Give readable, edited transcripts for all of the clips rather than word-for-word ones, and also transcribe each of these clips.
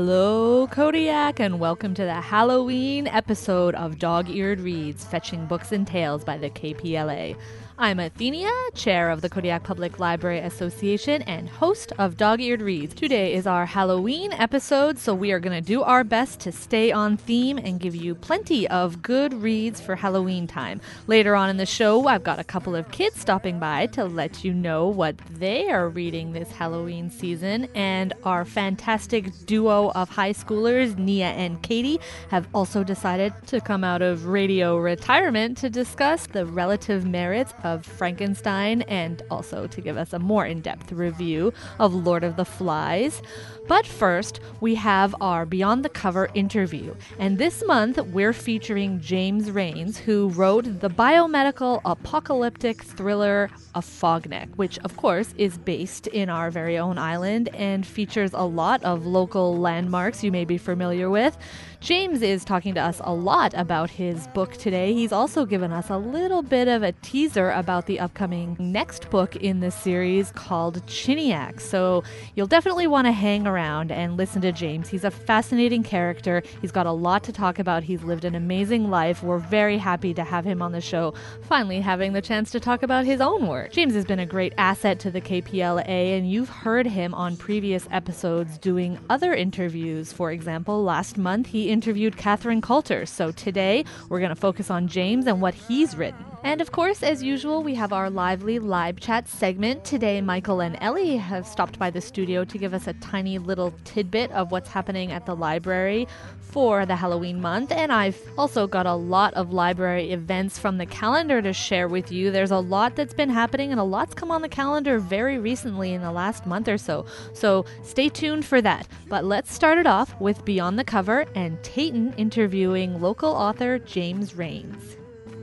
Hello, Kodiak, and welcome to the Halloween episode of Dog-Eared Reads, Fetching Books and Tales by the KPLA. I'm Athenia, chair of the Kodiak Public Library Association and host of Dog-Eared Reads. Today is our Halloween episode, so we are going to do our best to stay on theme and give you plenty of good reads for Halloween time. Later on in the show, I've got a couple of kids stopping by to let you know what they are reading this Halloween season, and our fantastic duo of high schoolers, Nia and Katie, have also decided to come out of radio retirement to discuss the relative merits of Frankenstein and also to give us a more in-depth review of Lord of the Flies. But first, we have our Beyond the Cover interview. And this month, we're featuring James Rains, who wrote the biomedical apocalyptic thriller Afognak, which, of course, is based in our very own island and features a lot of local landmarks you may be familiar with. James is talking to us a lot about his book today. He's also given us a little bit of a teaser about the upcoming next book in the series called Chiniac. So you'll definitely want to hang around and listen to James. He's a fascinating character. He's got a lot to talk about. He's lived an amazing life. We're very happy to have him on the show, finally having the chance to talk about his own work. James has been a great asset to the KPLA, and you've heard him on previous episodes doing other interviews. For example, last month he interviewed Catherine Coulter. So today we're going to focus on James and what he's written. And of course, as usual, we have our lively live chat segment. Today, Michael and Ellie have stopped by the studio to give us a tiny little tidbit of what's happening at the library for the Halloween month. And I've also got a lot of library events from the calendar to share with you. There's a lot that's been happening and a lot's come on the calendar very recently in the last month or so. So stay tuned for that. But let's start it off with Beyond the Cover and Tayton interviewing local author James Rains.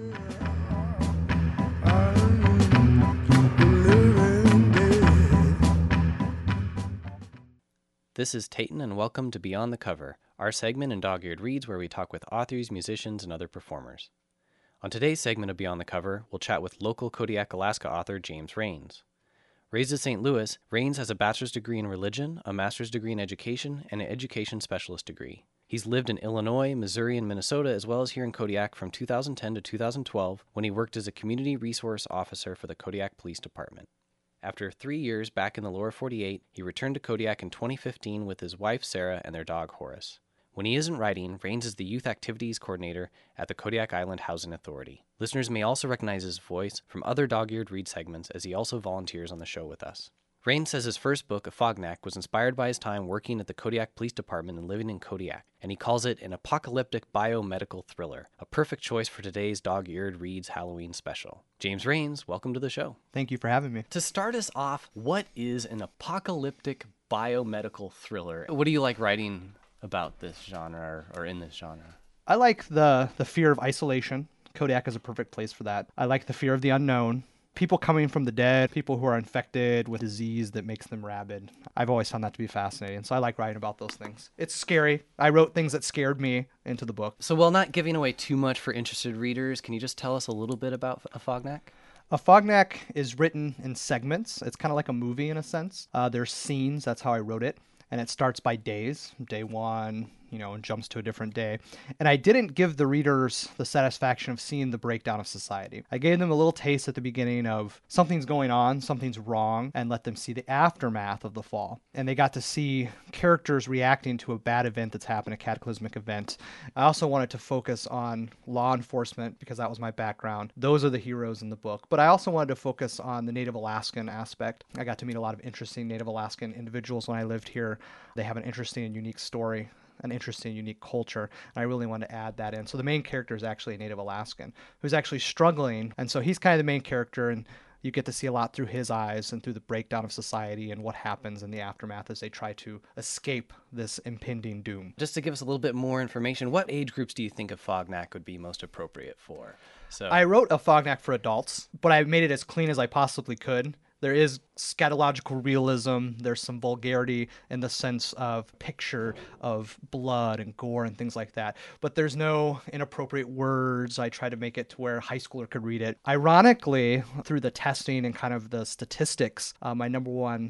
This is Tayton, and welcome to Beyond the Cover, our segment in Dog-Eared Reads where we talk with authors, musicians, and other performers. On today's segment of Beyond the Cover, we'll chat with local Kodiak, Alaska author James Rains. Raised in St. Louis, Rains has a bachelor's degree in religion, a master's degree in education, and an education specialist degree. He's lived in Illinois, Missouri, and Minnesota, as well as here in Kodiak from 2010 to 2012 when he worked as a community resource officer for the Kodiak Police Department. After 3 years back in the lower 48, he returned to Kodiak in 2015 with his wife Sarah and their dog Horace. When he isn't writing, Rains is the youth activities coordinator at the Kodiak Island Housing Authority. Listeners may also recognize his voice from other Dog-Eared Read segments as he also volunteers on the show with us. Rains says his first book, Afognak, was inspired by his time working at the Kodiak Police Department and living in Kodiak, and he calls it an apocalyptic biomedical thriller, a perfect choice for today's Dog-Eared Reads Halloween special. James Rains, welcome to the show. Thank you for having me. To start us off, what is an apocalyptic biomedical thriller? What do you like writing about this genre or in this genre? I like the fear of isolation. Kodiak is a perfect place for that. I like the fear of the unknown. People coming from the dead, people who are infected with disease that makes them rabid. I've always found that to be fascinating, so I like writing about those things. It's scary. I wrote things that scared me into the book. So while not giving away too much for interested readers, can you just tell us a little bit about Afognak? Afognak is written in segments. It's kind of like a movie in a sense. There's scenes, that's how I wrote it. And it starts by days. Day one, and jumps to a different day. And I didn't give the readers the satisfaction of seeing the breakdown of society. I gave them a little taste at the beginning of something's going on, something's wrong, and let them see the aftermath of the fall. And they got to see characters reacting to a bad event that's happened, a cataclysmic event. I also wanted to focus on law enforcement because that was my background. Those are the heroes in the book. But I also wanted to focus on the Native Alaskan aspect. I got to meet a lot of interesting Native Alaskan individuals when I lived here. They have an interesting and unique story, an interesting, unique culture, and I really wanted to add that in. So the main character is actually a Native Alaskan who's actually struggling, and so he's kind of the main character, and you get to see a lot through his eyes and through the breakdown of society and what happens in the aftermath as they try to escape this impending doom. Just to give us a little bit more information, what age groups do you think Afognak would be most appropriate for? I wrote Afognak for adults, but I made it as clean as I possibly could. There is scatological realism. There's some vulgarity in the sense of picture of blood and gore and things like that. But there's no inappropriate words. I try to make it to where a high schooler could read it. Ironically, through the testing and kind of the statistics, my number one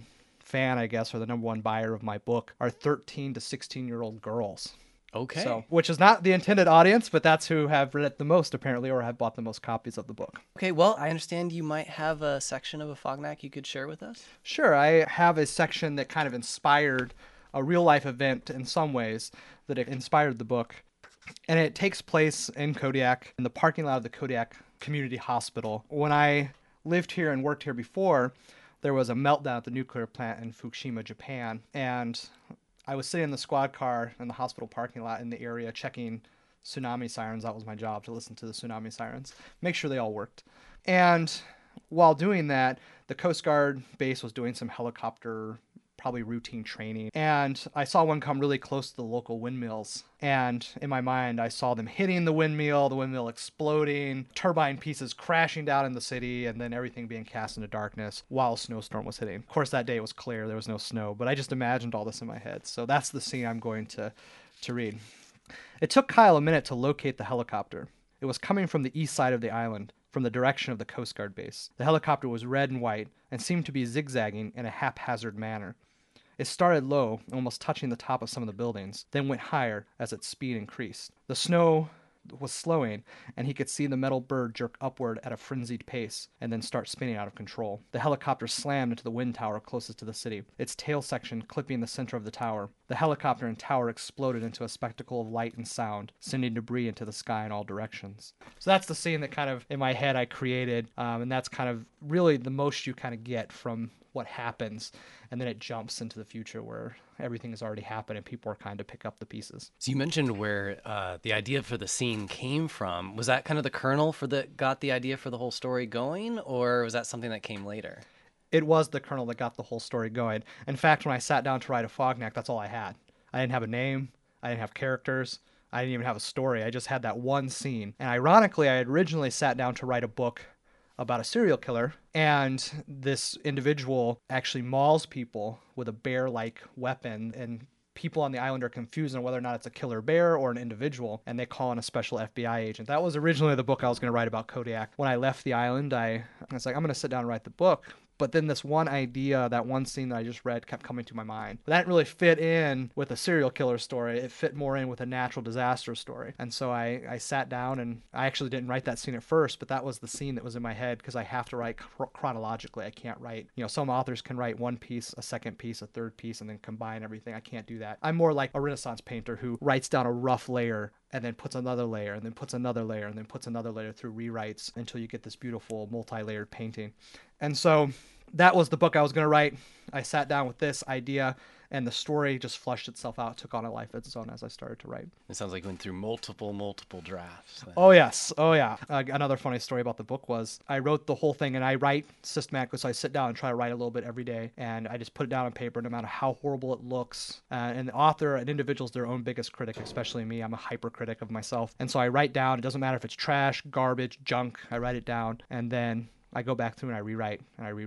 fan, I guess, or the number one buyer of my book are 13 to 16-year-old girls. Okay. So, which is not the intended audience, but that's who have read it the most, apparently, or have bought the most copies of the book. Okay, well, I understand you might have a section of Afognak you could share with us. Sure, I have a section that kind of inspired a real-life event in some ways that it inspired the book. And it takes place in Kodiak, in the parking lot of the Kodiak Community Hospital. When I lived here and worked here before, there was a meltdown at the nuclear plant in Fukushima, Japan, and I was sitting in the squad car in the hospital parking lot in the area checking tsunami sirens. That was my job, to listen to the tsunami sirens, make sure they all worked. And while doing that, the Coast Guard base was doing some helicopter, probably routine training. And I saw one come really close to the local windmills. And in my mind, I saw them hitting the windmill exploding, turbine pieces crashing down in the city, and then everything being cast into darkness while a snowstorm was hitting. Of course, that day it was clear. There was no snow, but I just imagined all this in my head. So that's the scene I'm going to read. It took Kyle a minute to locate the helicopter. It was coming from the east side of the island, from the direction of the Coast Guard base. The helicopter was red and white and seemed to be zigzagging in a haphazard manner. It started low, almost touching the top of some of the buildings, then went higher as its speed increased. The snow was slowing, and he could see the metal bird jerk upward at a frenzied pace and then start spinning out of control. The helicopter slammed into the wind tower closest to the city, its tail section clipping the center of the tower. The helicopter and tower exploded into a spectacle of light and sound, sending debris into the sky in all directions. So that's the scene that kind of, in my head, I created, and that's kind of really the most you kind of get from what happens, and then it jumps into the future where everything has already happened and people are kind of pick up the pieces. So you mentioned where the idea for the scene came from. Was that kind of the kernel that got the idea for the whole story going, or was that something that came later? It was the kernel that got the whole story going. In fact, when I sat down to write Afognak, that's all I had. I didn't have a name. I didn't have characters. I didn't even have a story. I just had that one scene. And ironically, I had originally sat down to write a book about a serial killer, and this individual actually mauls people with a bear-like weapon, and people on the island are confused on whether or not it's a killer bear or an individual, and they call in a special FBI agent. That was originally the book I was going to write about Kodiak. When I left the island, I was like, I'm going to sit down and write the book. But then this one idea, that one scene that I just read, kept coming to my mind. But that didn't really fit in with a serial killer story. It fit more in with a natural disaster story. And so I sat down, and I actually didn't write that scene at first, but that was the scene that was in my head, because I have to write chronologically. I can't write, some authors can write one piece, a second piece, a third piece, and then combine everything. I can't do that. I'm more like a Renaissance painter who writes down a rough layer and then puts another layer, and then puts another layer, and then puts another layer through rewrites until you get this beautiful multi-layered painting. And so that was the book I was going to write. I sat down with this idea, and the story just flushed itself out, took on a life of its own as I started to write. It sounds like you went through multiple drafts. Then. Oh, yes. Oh, yeah. Another funny story about the book was I wrote the whole thing, and I write systematically, so I sit down and try to write a little bit every day, and I just put it down on paper no matter how horrible it looks. And the author, an individual, is their own biggest critic, especially me. I'm a hypercritic of myself. And so I write down, it doesn't matter if it's trash, garbage, junk, I write it down, and then I go back through and I rewrite.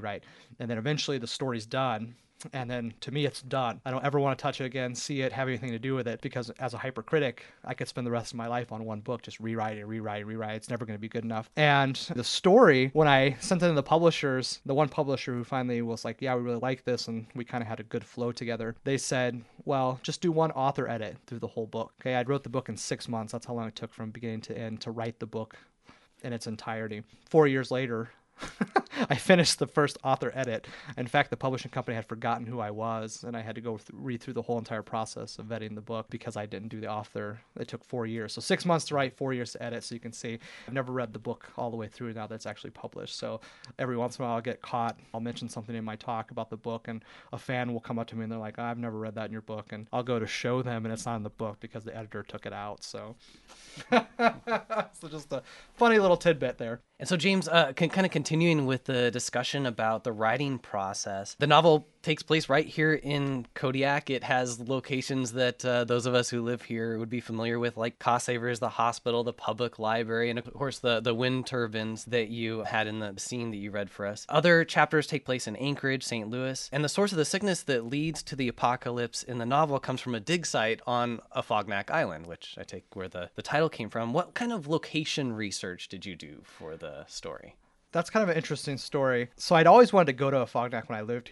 And then eventually the story's done. And then to me, it's done. I don't ever want to touch it again, see it, have anything to do with it, because as a hypercritic, I could spend the rest of my life on one book just rewriting. It's never going to be good enough. And the story, when I sent it to the publishers, the one publisher who finally was like, yeah, we really like this, and we kind of had a good flow together, they said, well, just do one author edit through the whole book. Okay, I wrote the book in 6 months. That's how long it took from beginning to end to write the book in its entirety. 4 years later, I finished the first author edit. In fact, the publishing company had forgotten who I was, and I had to go read through the whole entire process of vetting the book because I didn't do the author. It took 4 years. So 6 months to write, 4 years to edit. So you can see I've never read the book all the way through now that it's actually published. So every once in a while I'll get caught. I'll mention something in my talk about the book, and a fan will come up to me and they're like, I've never read that in your book. And I'll go to show them, and it's not in the book because the editor took it out. So, so just a funny little tidbit there. And so, James, kind of continuing with the discussion about the writing process, the novel takes place right here in Kodiak. It has locations that those of us who live here would be familiar with, like Cost Savers, the hospital, the public library, and of course the wind turbines that you had in the scene that you read for us. Other chapters take place in Anchorage, St. Louis, and the source of the sickness that leads to the apocalypse in the novel comes from a dig site on Afognak Island, which I take where the title came from. What kind of location research did you do for the story? That's kind of an interesting story. So I'd always wanted to go to Afognak when I lived here.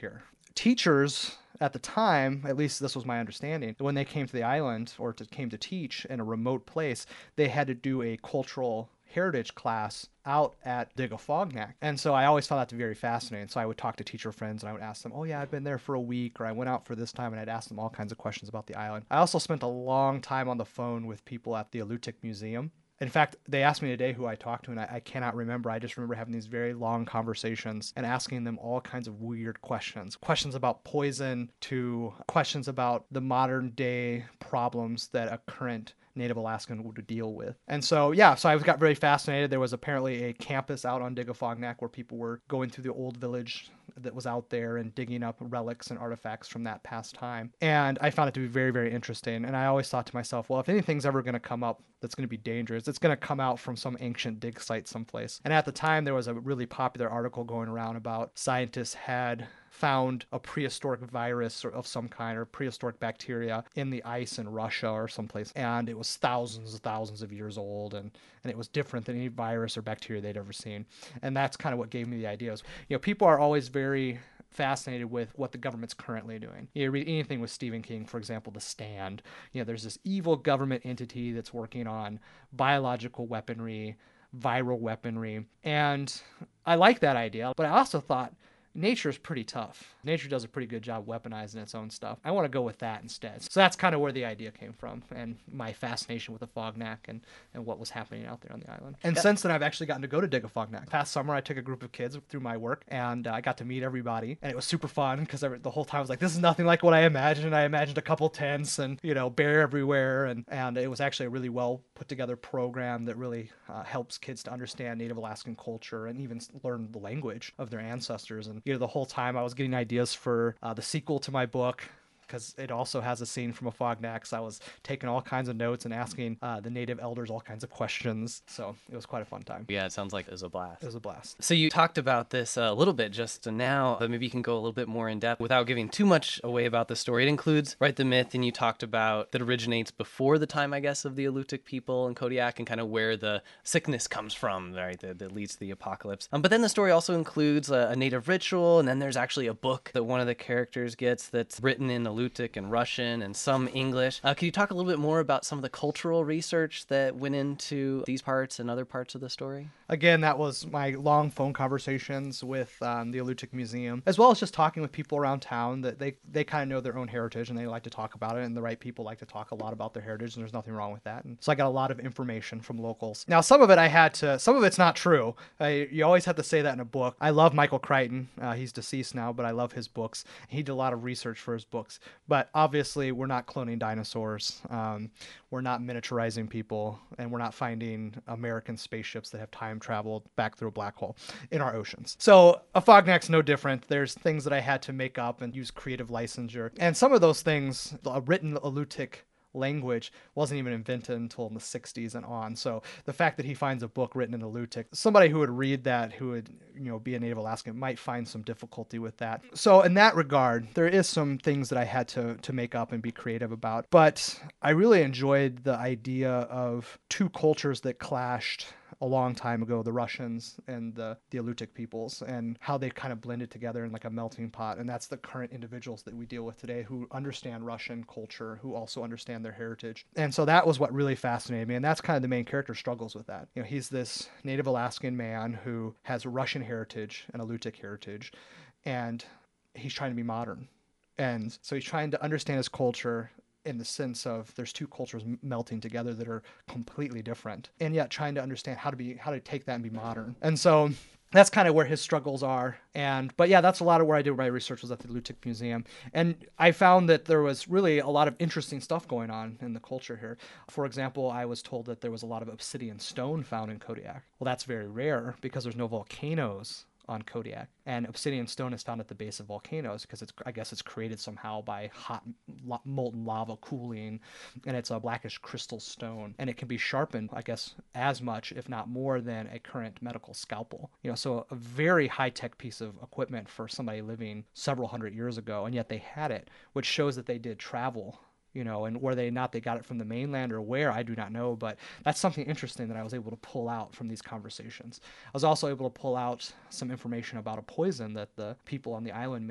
teachers at the time, at least this was my understanding, when they came to the island or came to teach in a remote place, they had to do a cultural heritage class out at Digafognak. And so I always found that to be very fascinating. So I would talk to teacher friends and I would ask them, oh yeah, I've been there for a week, or I went out for this time, and I'd ask them all kinds of questions about the island. I also spent a long time on the phone with people at the Alutiiq Museum. In fact, they asked me today who I talked to, and I cannot remember. I just remember having these very long conversations and asking them all kinds of weird questions. Questions about poison to questions about the modern day problems that a current Native Alaskan would deal with. And so, yeah, so I got very fascinated. There was apparently a campus out on Digafognak where people were going through the old village that was out there and digging up relics and artifacts from that past time. And I found it to be very, very interesting. And I always thought to myself, well, if anything's ever going to come up that's going to be dangerous, it's going to come out from some ancient dig site someplace. And at the time, there was a really popular article going around about scientists had found a prehistoric virus of some kind, or prehistoric bacteria in the ice in Russia or someplace. And it was thousands of years old. And it was different than any virus or bacteria they'd ever seen. And that's kind of what gave me the idea. People are always very fascinated with what the government's currently doing. You read anything with Stephen King, for example, The Stand. There's this evil government entity that's working on biological weaponry, viral weaponry. And I like that idea, but I also thought, nature is pretty tough. Nature does a pretty good job weaponizing its own stuff. I want to go with that instead. So that's kind of where the idea came from, and my fascination with the Fognak and what was happening out there on the island. And since then, I've actually gotten to go to Digafognak. Past summer, I took a group of kids through my work, and I got to meet everybody, and it was super fun because the whole time I was like, this is nothing like what I imagined. I imagined a couple tents and, bear everywhere, and it was actually a really well put together program that really helps kids to understand Native Alaskan culture and even learn the language of their ancestors. And the whole time I was getting ideas for the sequel to my book, because it also has a scene from a Fognak. So I was taking all kinds of notes and asking the native elders all kinds of questions. So it was quite a fun time. Yeah, it sounds like it was a blast. It was a blast. So you talked about this a little bit just now, but maybe you can go a little bit more in depth without giving too much away about the story. It includes, the myth, and you talked about that originates before the time, I guess, of the Alutiiq people in Kodiak, and kind of where the sickness comes from, right, that leads to the apocalypse. But then the story also includes a native ritual, and then there's actually a book that one of the characters gets that's written in Alutiiq and Russian and some English. Can you talk a little bit more about some of the cultural research that went into these parts and other parts of the story? Again, that was my long phone conversations with the Alutiiq Museum, as well as just talking with people around town that they kind of know their own heritage and they like to talk about it, and the right people like to talk a lot about their heritage, and there's nothing wrong with that. And so I got a lot of information from locals. Now, some of it's not true. You always have to say that in a book. I love Michael Crichton. He's deceased now, but I love his books. He did a lot of research for his books. But obviously, we're not cloning dinosaurs. We're not miniaturizing people, and we're not finding American spaceships that have time traveled back through a black hole in our oceans. So a Fognac's no different. There's things that I had to make up and use creative licensure. And some of those things, a written Alutiiq language wasn't even invented until in the 60s and on. So the fact that he finds a book written in Alutiiq, somebody who would read that, who would, be a Native Alaskan, might find some difficulty with that. So in that regard, there is some things that I had to make up and be creative about. But I really enjoyed the idea of two cultures that clashed a long time ago, the Russians and the Alutiiq peoples, and how they kind of blended together in like a melting pot. And that's the current individuals that we deal with today who understand Russian culture, who also understand their heritage. And so that was what really fascinated me. And that's kind of the main character struggles with that. He's this Native Alaskan man who has Russian heritage and Alutiiq heritage, and he's trying to be modern. And so he's trying to understand his culture in the sense of there's two cultures melting together that are completely different, and yet trying to understand how to take that and be modern. And so that's kind of where his struggles are. But yeah, that's a lot of where I did my research, was at the Alutiiq Museum. And I found that there was really a lot of interesting stuff going on in the culture here. For example, I was told that there was a lot of obsidian stone found in Kodiak. Well, that's very rare because there's no volcanoes on Kodiak, and obsidian stone is found at the base of volcanoes because I guess it's created somehow by hot molten lava cooling, and it's a blackish crystal stone, and it can be sharpened, I guess, as much if not more than a current medical scalpel. So a very high-tech piece of equipment for somebody living several hundred years ago, and yet they had it, which shows that they did travel. And whether or not they got it from the mainland or where, I do not know, but that's something interesting that I was able to pull out from these conversations. I was also able to pull out some information about a poison that the people on the island made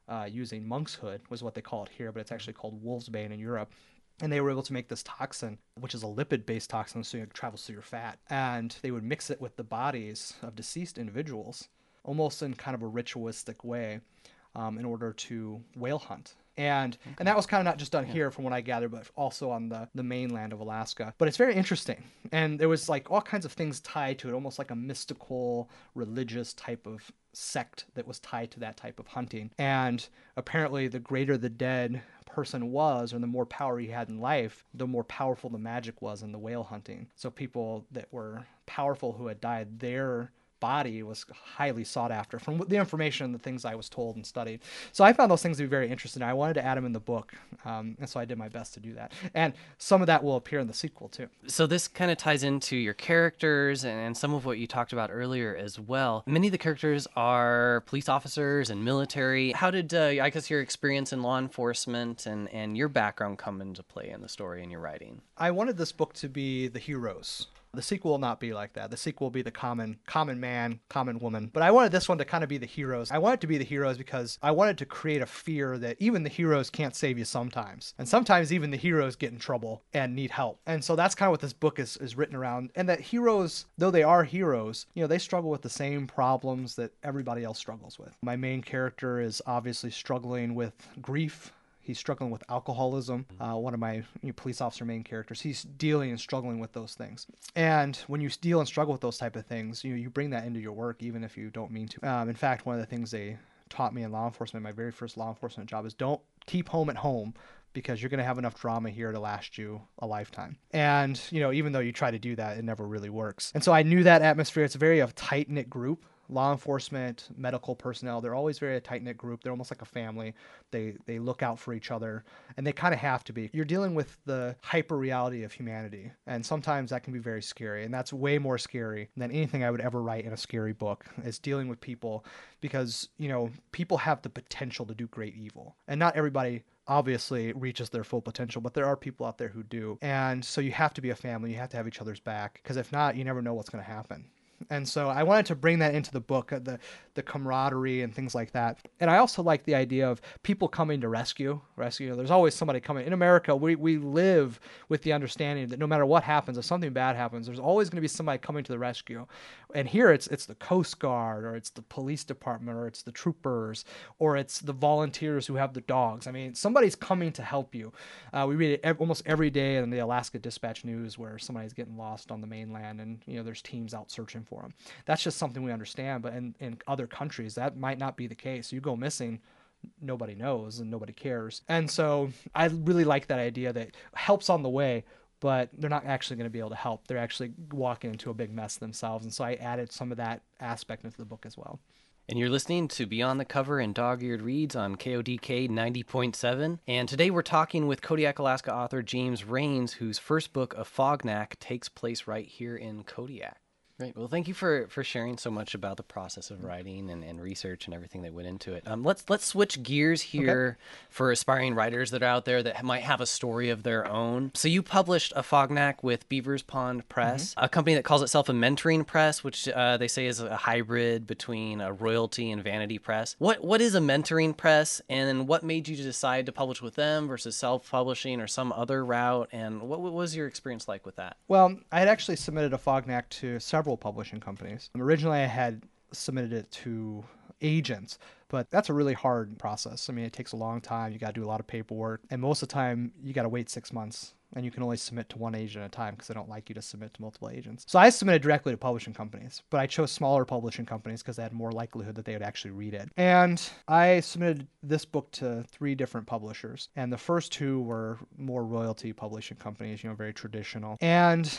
using monk's hood, was what they call it here, but it's actually called wolf's bane in Europe. And they were able to make this toxin, which is a lipid-based toxin, so it travels through your fat. And they would mix it with the bodies of deceased individuals, almost in kind of a ritualistic way, in order to whale hunt. And that was kind of not just done here from what I gathered, but also on the mainland of Alaska. But it's very interesting. And there was like all kinds of things tied to it, almost like a mystical, religious type of sect that was tied to that type of hunting. And apparently the greater the dead person was, or the more power he had in life, the more powerful the magic was in the whale hunting. So people that were powerful who had died, their body was highly sought after from the information and the things I was told and studied. So I found those things to be very interesting. I wanted to add them in the book, and so I did my best to do that. And some of that will appear in the sequel too. So this kind of ties into your characters and some of what you talked about earlier as well. Many of the characters are police officers and military. How did, I guess, your experience in law enforcement and your background come into play in the story and your writing? I wanted this book to be the heroes. The sequel will not be like that. The sequel will be the common man, common woman. But I wanted this one to kind of be the heroes. I wanted to be the heroes because I wanted to create a fear that even the heroes can't save you sometimes. And sometimes even the heroes get in trouble and need help. And so that's kind of what this book is written around. And that heroes, though they are heroes, they struggle with the same problems that everybody else struggles with. My main character is obviously struggling with grief. He's struggling with alcoholism. One of my police officer main characters, he's dealing and struggling with those things. And when you deal and struggle with those type of things, you bring that into your work, even if you don't mean to. In fact, one of the things they taught me in law enforcement, my very first law enforcement job, is don't keep home at home, because you're going to have enough drama here to last you a lifetime. And, even though you try to do that, it never really works. And so I knew that atmosphere. It's a very tight-knit group. Law enforcement, medical personnel, they're always very a tight-knit group. They're almost like a family. They look out for each other, and they kind of have to be. You're dealing with the hyper-reality of humanity, and sometimes that can be very scary, and that's way more scary than anything I would ever write in a scary book, is dealing with people, because, people have the potential to do great evil, and not everybody obviously reaches their full potential, but there are people out there who do. And so you have to be a family. You have to have each other's back, because if not, you never know what's going to happen. And so I wanted to bring that into the book, the camaraderie and things like that. And I also like the idea of people coming to rescue. There's always somebody coming. In America, we live with the understanding that no matter what happens, if something bad happens, there's always going to be somebody coming to the rescue. And here it's the Coast Guard, or it's the police department, or it's the troopers, or it's the volunteers who have the dogs. I mean, somebody's coming to help you. We read it almost every day in the Alaska Dispatch News where somebody's getting lost on the mainland, and there's teams out searching for them. That's just something we understand, but in other countries that might not be the case. You go missing, nobody knows and nobody cares. And so I really like that idea that help's on the way, but they're not actually going to be able to help. They're actually walking into a big mess themselves. And so I added some of that aspect into the book as well. And you're listening to Beyond the Cover and Dog-Eared Reads on KODK 90.7. And today we're talking with Kodiak, Alaska author James Rains, whose first book, A Fognak, takes place right here in Kodiak. Great. Well, thank you for sharing so much about the process of writing and research and everything that went into it. Let's switch gears here for aspiring writers that are out there that might have a story of their own. So you published A Fognak with Beavers Pond Press, a company that calls itself a mentoring press, which they say is a hybrid between a royalty and vanity press. What is a mentoring press, and what made you decide to publish with them versus self-publishing or some other route, and what was your experience like with that? Well, I had actually submitted A Fognak to several publishing companies. Originally, I had submitted it to agents, but that's a really hard process. I mean, it takes a long time. You got to do a lot of paperwork, and most of the time, you got to wait 6 months, and you can only submit to one agent at a time because they don't like you to submit to multiple agents. So I submitted directly to publishing companies, but I chose smaller publishing companies because they had more likelihood that they would actually read it. And I submitted this book to 3 different publishers, and the first 2 were more royalty publishing companies, very traditional. And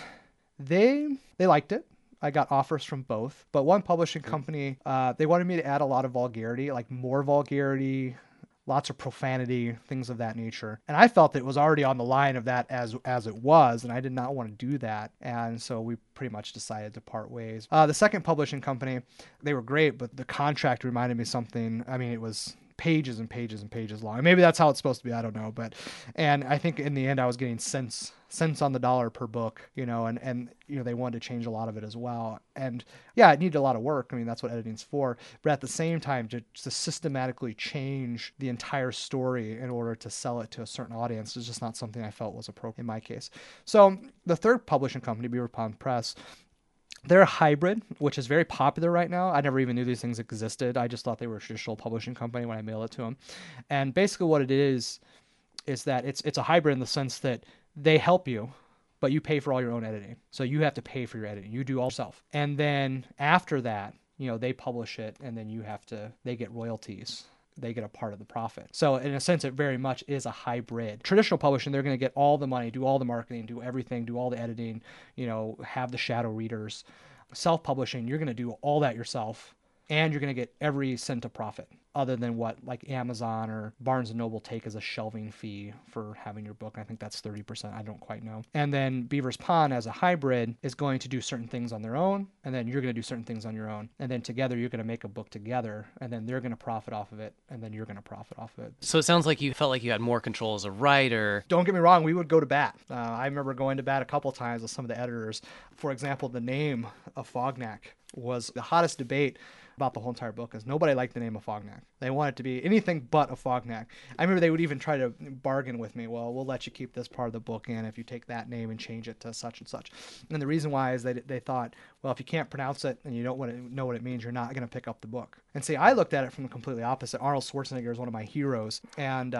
they liked it. I got offers from both, but one publishing company, they wanted me to add a lot of vulgarity, like more vulgarity, lots of profanity, things of that nature. And I felt that it was already on the line of that as it was, and I did not want to do that. And so we pretty much decided to part ways. The second publishing company, they were great, but the contract reminded me something. I mean, it was pages and pages and pages long. And maybe that's how it's supposed to be. I don't know. And I think in the end I was getting cents on the dollar per book, and they wanted to change a lot of it as well. And yeah, it needed a lot of work. I mean, that's what editing's for. But at the same time, to systematically change the entire story in order to sell it to a certain audience is just not something I felt was appropriate in my case. So the third publishing company, Beaver Pond Press, they're a hybrid, which is very popular right now. I never even knew these things existed. I just thought they were a traditional publishing company when I mailed it to them. And basically what it is that it's a hybrid in the sense that they help you, but you pay for all your own editing. So you have to pay for your editing. You do all yourself. And then after that, they publish it, and then they get royalties. They get a part of the profit. So in a sense, it very much is a hybrid. Traditional publishing, they're going to get all the money, do all the marketing, do everything, do all the editing, have the shadow readers. Self-publishing, you're going to do all that yourself, and you're going to get every cent of profit, other than what like Amazon or Barnes & Noble take as a shelving fee for having your book. I think that's 30%. I don't quite know. And then Beaver's Pond as a hybrid is going to do certain things on their own, and then you're going to do certain things on your own. And then together you're going to make a book together, and then they're going to profit off of it, and then you're going to profit off of it. So it sounds like you felt like you had more control as a writer. Don't get me wrong, we would go to bat. I remember going to bat a couple of times with some of the editors. For example, the name of Fognak was the hottest debate about the whole entire book, is nobody liked the name of Fognak. They wanted it to be anything but a Fognak. I remember they would even try to bargain with me. Well, we'll let you keep this part of the book in if you take that name and change it to such and such. And the reason why is they thought, well, if you can't pronounce it and you don't know what it means, you're not going to pick up the book. And see, I looked at it from the completely opposite. Arnold Schwarzenegger is one of my heroes, and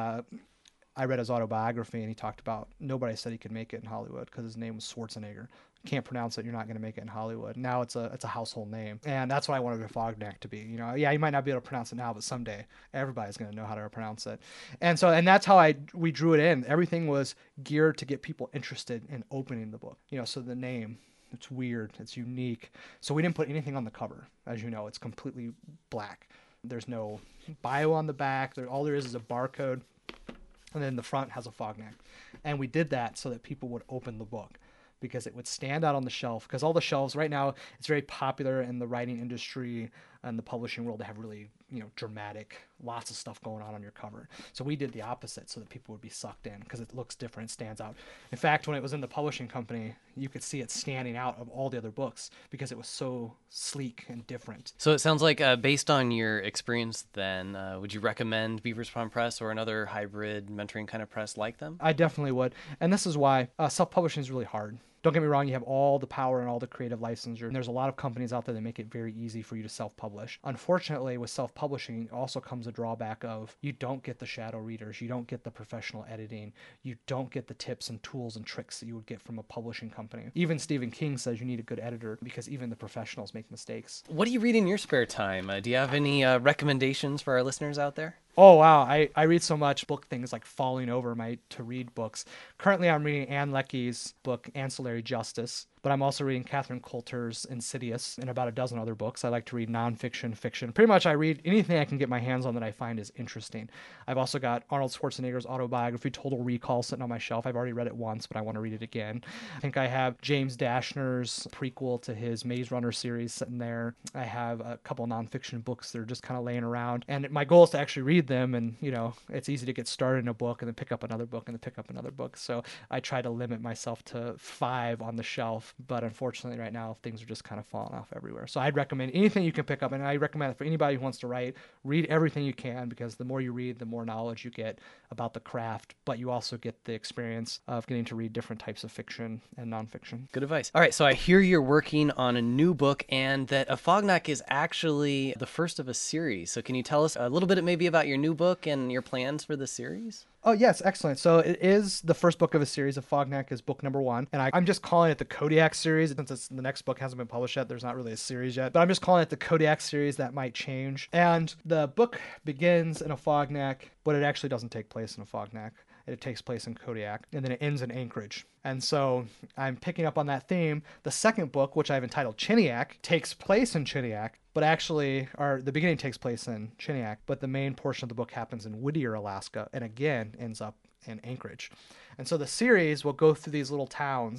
I read his autobiography, and he talked about nobody said he could make it in Hollywood because his name was Schwarzenegger. Can't pronounce it, you're not going to make it in Hollywood. Now it's a household name, and that's what I wanted a Fognak to be. Yeah, you might not be able to pronounce it now, but someday everybody's going to know how to pronounce it. And that's how we drew it in. Everything was geared to get people interested in opening the book. So the name, it's weird, it's unique. So we didn't put anything on the cover. As you know, it's completely black. There's no bio on the back. All there is a barcode, and then the front has a Fognak. And we did that so that people would open the book, because it would stand out on the shelf. Because all the shelves right now, it's very popular in the writing industry and the publishing world to have really, dramatic, lots of stuff going on your cover. So we did the opposite so that people would be sucked in, because it looks different, it stands out. In fact, when it was in the publishing company, you could see it standing out of all the other books because it was so sleek and different. So it sounds like, based on your experience then, would you recommend Beaver's Pond Press or another hybrid mentoring kind of press like them? I definitely would. And this is why self-publishing is really hard. Don't get me wrong, you have all the power and all the creative licensure. And there's a lot of companies out there that make it very easy for you to self-publish. Unfortunately, with self-publishing also comes a drawback of you don't get the shadow readers, you don't get the professional editing, you don't get the tips and tools and tricks that you would get from a publishing company. Even Stephen King says you need a good editor because even the professionals make mistakes. What do you read in your spare time? Do you have any recommendations for our listeners out there? Oh, wow. I read so much book things like falling over my to-read books. Currently, I'm reading Ann Leckie's book, Ancillary Justice, but I'm also reading Catherine Coulter's Insidious and about a dozen other books. I like to read nonfiction, fiction. Pretty much I read anything I can get my hands on that I find is interesting. I've also got Arnold Schwarzenegger's autobiography, Total Recall, sitting on my shelf. I've already read it once, but I want to read it again. I think I have James Dashner's prequel to his Maze Runner series sitting there. I have a couple nonfiction books that are just kind of laying around. And my goal is to actually read them, and it's easy to get started in a book and then pick up another book and then pick up another book. So I try to limit myself to 5 on the shelf, but unfortunately right now things are just kind of falling off everywhere. So I'd recommend anything you can pick up, and I recommend it for anybody who wants to write. Read everything you can, because the more you read, the more knowledge you get about the craft, but you also get the experience of getting to read different types of fiction and nonfiction. Good advice. All right, so I hear you're working on a new book, and that A Fognak is actually the first of a series. So can you tell us a little bit maybe about your new book and your plans for the series? Oh, yes. Excellent. So it is the first book of a series. Of Fognak is book number 1. And I'm just calling it the Kodiak series. Since the next book hasn't been published yet, there's not really a series yet. But I'm just calling it the Kodiak series. That might change. And the book begins in a Fognak, but it actually doesn't take place in a Fognak. It takes place in Kodiak, and then it ends in Anchorage. And so I'm picking up on that theme. The second book, which I've entitled Chiniak, takes place in Chiniak, but actually, the beginning takes place in Chiniak, but the main portion of the book happens in Whittier, Alaska, and again ends up in Anchorage. And so the series will go through these little towns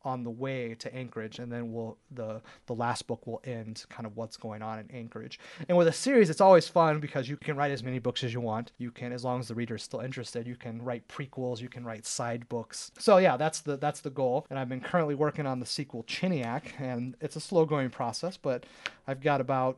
on the way to Anchorage, and then the last book will end kind of what's going on in Anchorage. And with a series, it's always fun because you can write as many books as you want. You can, as long as the reader is still interested, you can write prequels, you can write side books. So yeah, that's the goal. And I've been currently working on the sequel Chiniac, and it's a slow going process, but I've got about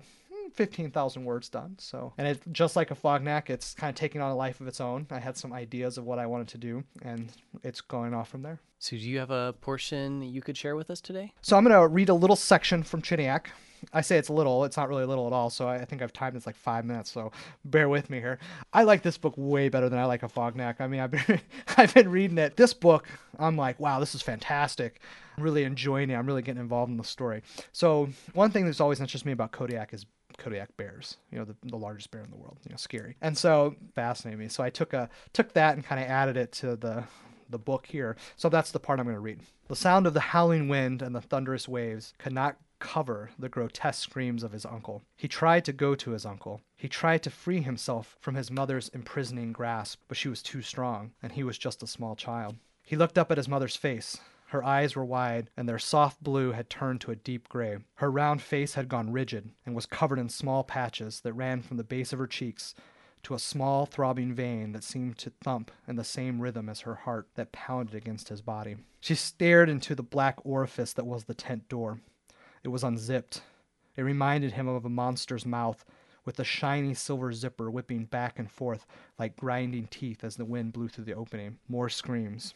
15,000 words done. So, and it, just like a Fognak, it's kind of taking on a life of its own. I had some ideas of what I wanted to do, and it's going off from there. So do you have a portion you could share with us today? So I'm going to read a little section from Chiniac. I say it's little. It's not really little at all. So I think I've timed this like 5 minutes. So bear with me here. I like this book way better than I like a Fognak. I mean, I've been reading it. This book, I'm like, wow, this is fantastic. I'm really enjoying it. I'm really getting involved in the story. So one thing that's always interested me about Kodiak is Kodiak bears, the largest bear in the world, scary. And so fascinated me. So I took that and kind of added it to the book here. So that's the part I'm going to read. The sound of the howling wind and the thunderous waves could not cover the grotesque screams of his uncle. He tried to go to his uncle. He tried to free himself from his mother's imprisoning grasp, but she was too strong, and he was just a small child. He looked up at his mother's face. Her eyes were wide, and their soft blue had turned to a deep gray. Her round face had gone rigid and was covered in small patches that ran from the base of her cheeks to a small throbbing vein that seemed to thump in the same rhythm as her heart that pounded against his body. She stared into the black orifice that was the tent door. It was unzipped. It reminded him of a monster's mouth, with the shiny silver zipper whipping back and forth like grinding teeth as the wind blew through the opening. More screams.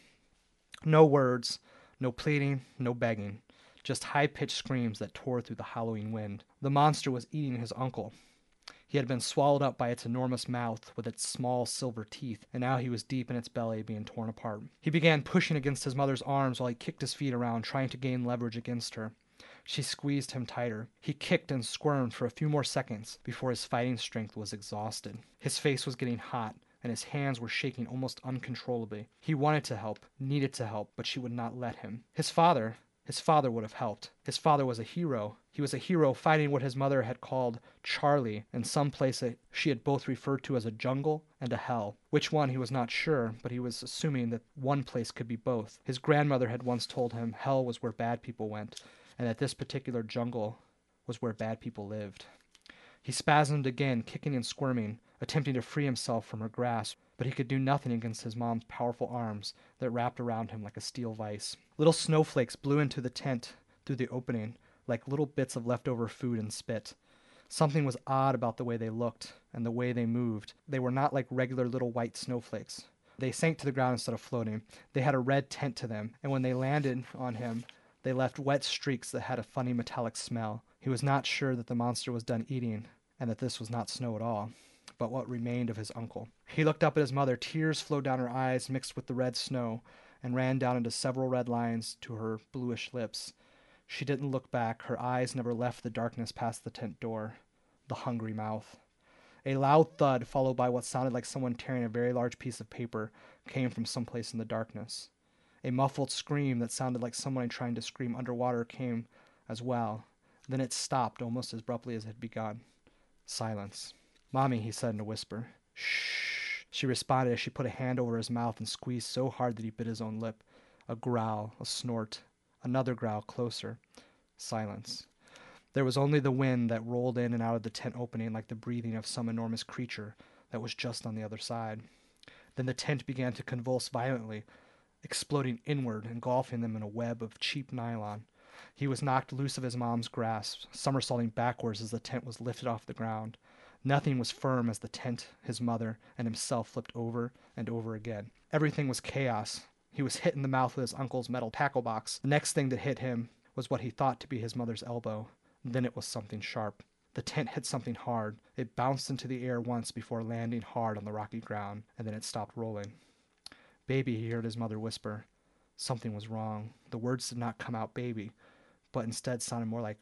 No words, no pleading, no begging. Just high-pitched screams that tore through the howling wind. The monster was eating his uncle. He had been swallowed up by its enormous mouth with its small silver teeth, and now he was deep in its belly, being torn apart. He began pushing against his mother's arms while he kicked his feet around, trying to gain leverage against her. She squeezed him tighter. He kicked and squirmed for a few more seconds before his fighting strength was exhausted. His face was getting hot, and his hands were shaking almost uncontrollably. He wanted to help, needed to help, but she would not let him. His father would have helped. His father was a hero. He was a hero fighting what his mother had called Charlie in some place that she had both referred to as a jungle and a hell. Which one he was not sure, but he was assuming that one place could be both. His grandmother had once told him hell was where bad people went, and that this particular jungle was where bad people lived. He spasmed again, kicking and squirming, attempting to free himself from her grasp, but he could do nothing against his mom's powerful arms that wrapped around him like a steel vise. Little snowflakes blew into the tent through the opening, like little bits of leftover food and spit. Something was odd about the way they looked and the way they moved. They were not like regular little white snowflakes. They sank to the ground instead of floating. They had a red tint to them, and when they landed on him, they left wet streaks that had a funny metallic smell. He was not sure that the monster was done eating, and that this was not snow at all, but what remained of his uncle. He looked up at his mother. Tears flowed down her eyes mixed with the red snow and ran down into several red lines to her bluish lips. She didn't look back. Her eyes never left the darkness past the tent door. The hungry mouth. A loud thud, followed by what sounded like someone tearing a very large piece of paper, came from someplace in the darkness. A muffled scream that sounded like someone trying to scream underwater came as well. Then it stopped almost as abruptly as it had begun. Silence. "Mommy," he said in a whisper. "Shh," she responded as she put a hand over his mouth and squeezed so hard that he bit his own lip. A growl, a snort, another growl closer. Silence. There was only the wind that rolled in and out of the tent opening like the breathing of some enormous creature that was just on the other side. Then the tent began to convulse violently, exploding inward, engulfing them in a web of cheap nylon. He was knocked loose of his mom's grasp, somersaulting backwards as the tent was lifted off the ground. Nothing was firm as the tent, his mother, and himself flipped over and over again. Everything was chaos. He was hit in the mouth with his uncle's metal tackle box. The next thing that hit him was what he thought to be his mother's elbow. Then it was something sharp. The tent hit something hard. It bounced into the air once before landing hard on the rocky ground, and then it stopped rolling. "Baby," he heard his mother whisper. Something was wrong. The words did not come out baby, but instead sounded more like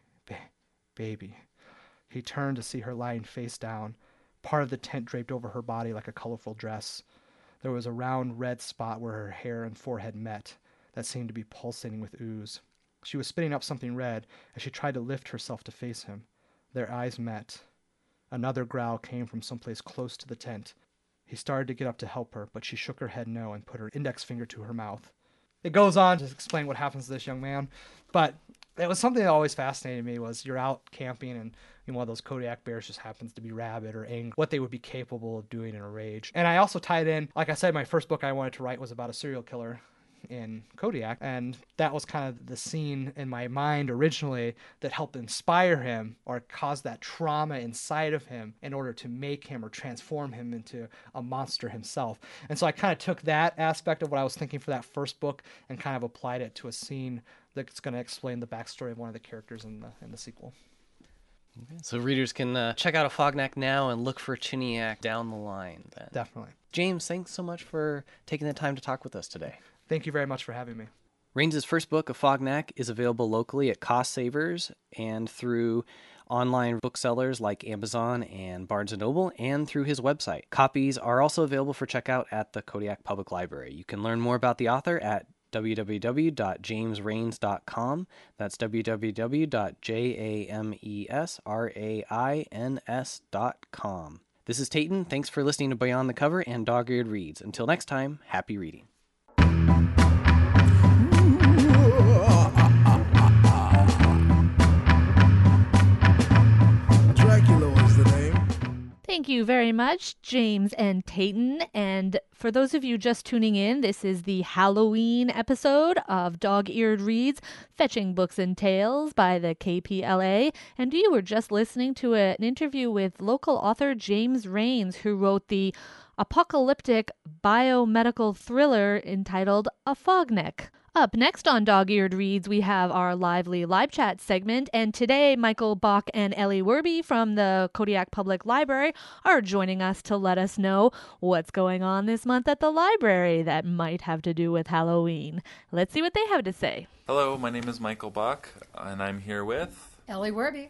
baby. He turned to see her lying face down, part of the tent draped over her body like a colorful dress. There was a round red spot where her hair and forehead met that seemed to be pulsating with ooze. She was spitting up something red as she tried to lift herself to face him. Their eyes met. Another growl came from someplace close to the tent. He started to get up to help her, but she shook her head no and put her index finger to her mouth. it goes on to explain what happens to this young man. But it was something that always fascinated me was you're out camping and one of those Kodiak bears just happens to be rabid or angry, what they would be capable of doing in a rage. And I also tied in, like I said, my first book I wanted to write was about a serial killer in Kodiak, and that was kind of the scene in my mind originally that helped inspire him or cause that trauma inside of him in order to make him or transform him into a monster himself. And so I kind of took that aspect of what I was thinking for that first book and kind of applied it to a scene that's going to explain the backstory of one of the characters in the sequel. Okay, so readers can check out Afognak now and look for Chiniak down the line then. Definitely. James, thanks so much for taking the time to talk with us today. Thank you very much for having me. Rains' first book, Afognak, is available locally at Cost Savers and through online booksellers like Amazon and Barnes & Noble, and through his website. Copies are also available for checkout at the Kodiak Public Library. You can learn more about the author at www.jamesrains.com. That's www.jamesrains.com. This is Tayton. Thanks for listening to Beyond the Cover and Dog-Eared Reads. Until next time, happy reading. Thank you very much, James and Tayton. And for those of you just tuning in, this is the Halloween episode of Dog-Eared Reads, Fetching Books and Tales by the KPLA. And you were just listening to an interview with local author James Rains, who wrote the apocalyptic biomedical thriller entitled Afognak. Up next on Dog-Eared Reads, we have our lively live chat segment, and today Michael Bach and Ellie Werby from the Kodiak Public Library are joining us to let us know what's going on this month at the library that might have to do with Halloween. Let's see what they have to say. Hello, my name is Michael Bach, and I'm here with Ellie Werby.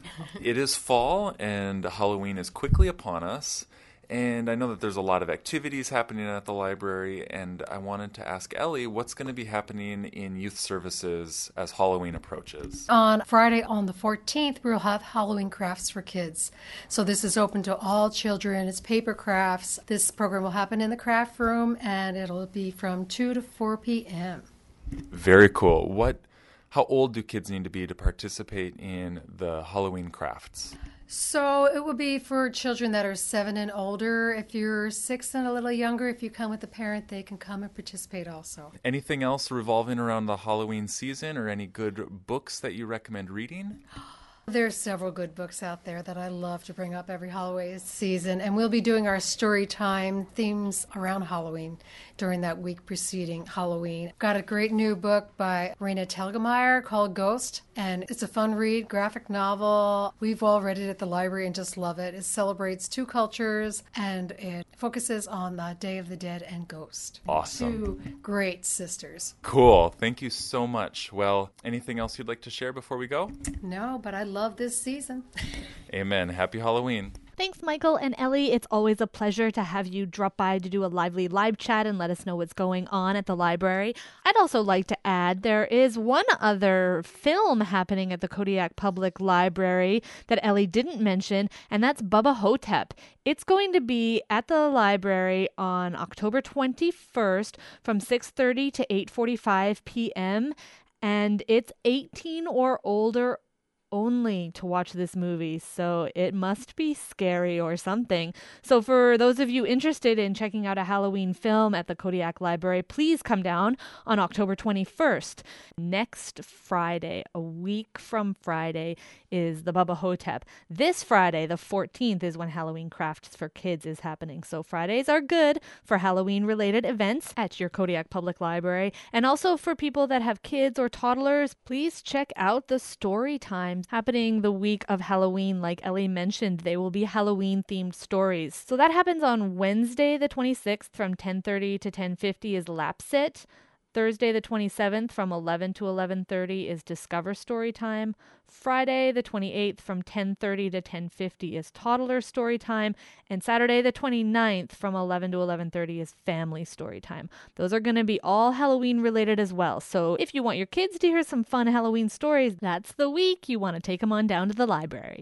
It is fall, and Halloween is quickly upon us. And I know that there's a lot of activities happening at the library, and I wanted to ask Ellie what's going to be happening in youth services as Halloween approaches. On Friday, on the 14th, we'll have Halloween crafts for kids. So this is open to all children. It's paper crafts. This program will happen in the craft room, and it'll be from 2 to 4 p.m. Very cool. How old do kids need to be to participate in the Halloween crafts? So it will be for children that are 7 and older. If you're 6 and a little younger, if you come with a parent, they can come and participate also. Anything else revolving around the Halloween season, or any good books that you recommend reading? There's several good books out there that I love to bring up every Halloween season, and we'll be doing our story time themes around Halloween during that week preceding Halloween. Got a great new book by Raina Telgemeier called Ghost, and it's a fun read, graphic novel. We've all read it at the library and just love it. It celebrates 2 cultures, and it focuses on the Day of the Dead and Ghost. Awesome. 2 great sisters. Cool. Thank you so much. Well, anything else you'd like to share before we go? No, but I love this season. Amen. Happy Halloween. Thanks, Michael and Ellie. It's always a pleasure to have you drop by to do a lively live chat and let us know what's going on at the library. I'd also like to add there is one other film happening at the Kodiak Public Library that Ellie didn't mention, and that's Bubba Hotep. It's going to be at the library on October 21st from 6:30 to 8:45 p.m., and it's 18 or older only to watch this movie, so it must be scary or something. So for those of you interested in checking out a Halloween film at the Kodiak Library, please come down on October 21st. Next Friday, a week from Friday, is the Bubba Hotep. This Friday, the 14th, is when Halloween Crafts for Kids is happening. So Fridays are good for Halloween-related events at your Kodiak Public Library. And also for people that have kids or toddlers, please check out the story times happening the week of Halloween. Like Ellie mentioned, they will be Halloween-themed stories. So that happens on Wednesday, the 26th, from 10:30 to 10:50 is Lapsit. Thursday the 27th from 11 to 11:30 is Discover Storytime. Friday the 28th from 10:30 to 10:50 is Toddler Storytime. And Saturday the 29th from 11 to 11:30 is Family Storytime. Those are going to be all Halloween related as well. So if you want your kids to hear some fun Halloween stories, that's the week you want to take them on down to the library.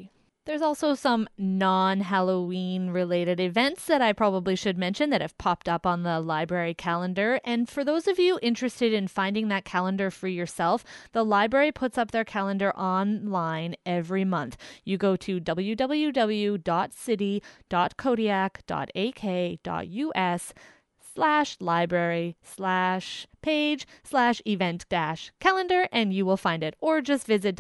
There's also some non-Halloween related events that I probably should mention that have popped up on the library calendar. And for those of you interested in finding that calendar for yourself, the library puts up their calendar online every month. You go to www.city.kodiak.ak.us/library/page/event-calendar and you will find it. Or just visit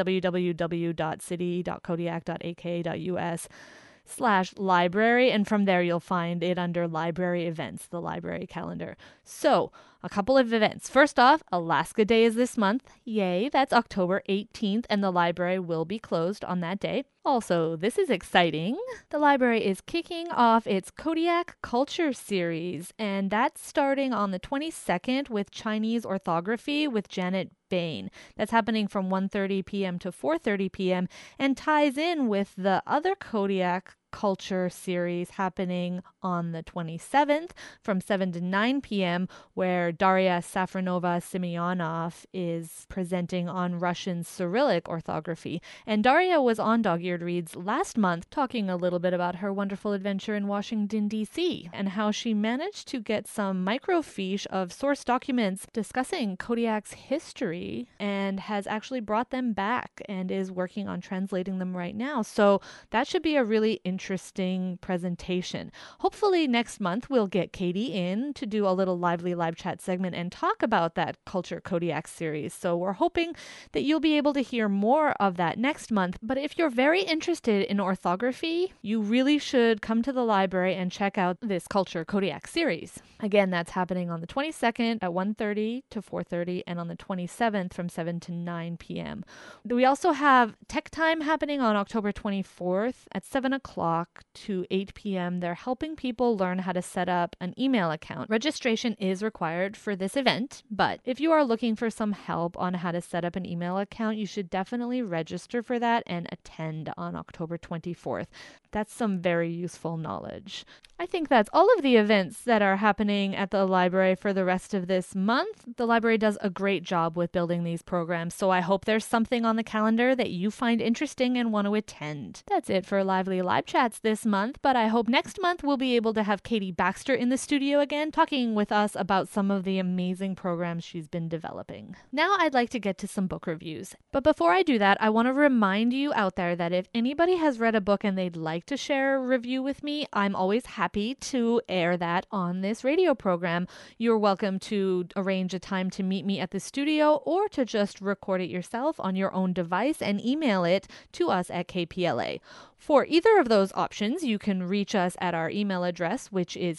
www.city.kodiak.ak.us/library and from there you'll find it under library events, the library calendar. So, a couple of events. First off, Alaska Day is this month. Yay, that's October 18th and the library will be closed on that day. Also, this is exciting. The library is kicking off its Kodiak Culture Series, and that's starting on the 22nd with Chinese orthography with Janet Bain. That's happening from 1:30 p.m. to 4:30 p.m. and ties in with the other Kodiak Culture Series happening on the 27th from 7 to 9 p.m. where Daria Safronova-Simeonov is presenting on Russian Cyrillic orthography. And Daria was on Dog-Eared Reads last month talking a little bit about her wonderful adventure in Washington, D.C. and how she managed to get some microfiche of source documents discussing Kodiak's history and has actually brought them back and is working on translating them right now. So that should be a really interesting presentation. Hopefully next month we'll get Katie in to do a little lively live chat segment and talk about that Culture Kodiak series. So we're hoping that you'll be able to hear more of that next month. But if you're very interested in orthography, you really should come to the library and check out this Culture Kodiak series. Again, that's happening on the 22nd at 1:30 to 4:30 and on the 27th from 7 to 9 p.m. We also have Tech Time happening on October 24th at 7 o'clock to 8 p.m. They're helping people learn how to set up an email account. Registration is required for this event, but if you are looking for some help on how to set up an email account, you should definitely register for that and attend on October 24th. That's some very useful knowledge. I think that's all of the events that are happening at the library for the rest of this month. The library does a great job with building these programs, so I hope there's something on the calendar that you find interesting and want to attend. That's it for Lively Live Chats this month, but I hope next month we'll be able to have Katie Baxter in the studio again, talking with us about some of the amazing programs she's been developing. Now I'd like to get to some book reviews. But before I do that, I want to remind you out there that if anybody has read a book and they'd like to share a review with me, I'm always happy to air that on this radio program. You're welcome to arrange a time to meet me at the studio or to just record it yourself on your own device and email it to us at KPLA. For either of those options, you can reach us at our email address, which is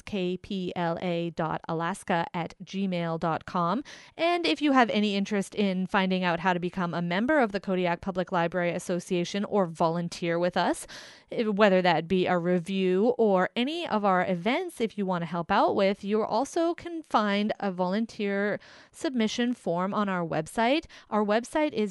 kpla.alaska@gmail.com. And if you have any interest in finding out how to become a member of the Kodiak Public Library Association or volunteer with us, whether that be a review or any of our events, if you want to help out with, you also can find a volunteer submission form on our website. Our website is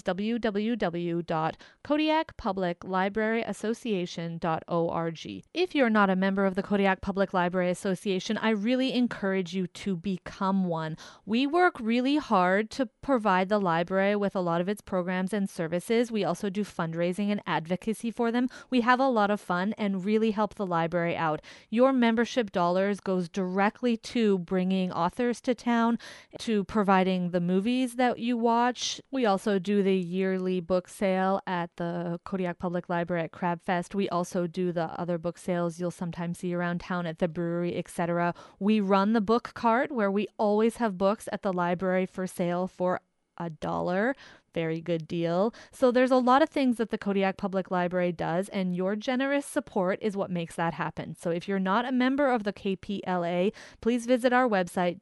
www.kodiakpubliclibraryassociation.org. If you're not a member of the Kodiak Public Library Association, I really encourage you to become one. We work really hard to provide the library with a lot of its programs and services. We also do fundraising and advocacy for them. We have a lot of fun and really help the library out. Your membership dollars goes directly to bringing authors to town, to providing the movies that you watch. We also do the yearly book sale at the Kodiak Public Library at Crab Fest. We also do the other book sales you'll sometimes see around town at the brewery, etc. We run the book cart where we always have books at the library for sale for $1. Very good deal. So there's a lot of things that the Kodiak Public Library does, and your generous support is what makes that happen. So if you're not a member of the KPLA, please visit our website,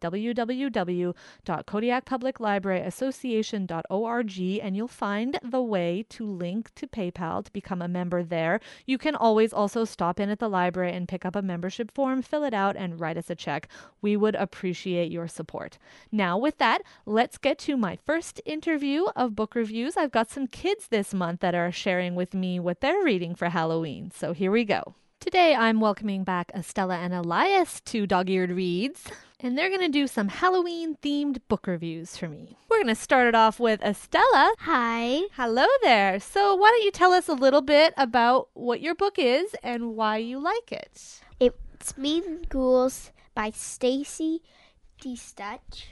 www.kodiakpubliclibraryassociation.org, and you'll find the way to link to PayPal to become a member there. You can always also stop in at the library and pick up a membership form, fill it out, and write us a check. We would appreciate your support. Now with that, let's get to my first interview of book reviews. I've got some kids this month that are sharing with me what they're reading for Halloween. So here we go. Today I'm welcoming back Estella and Elias to Dog-Eared Reads. and they're going to do some Halloween-themed book reviews for me. We're going to start it off with Estella. Hi. Hello there. So why don't you tell us a little bit about what your book is and why you like it? It's Mean Ghouls by Stacy DeStutch,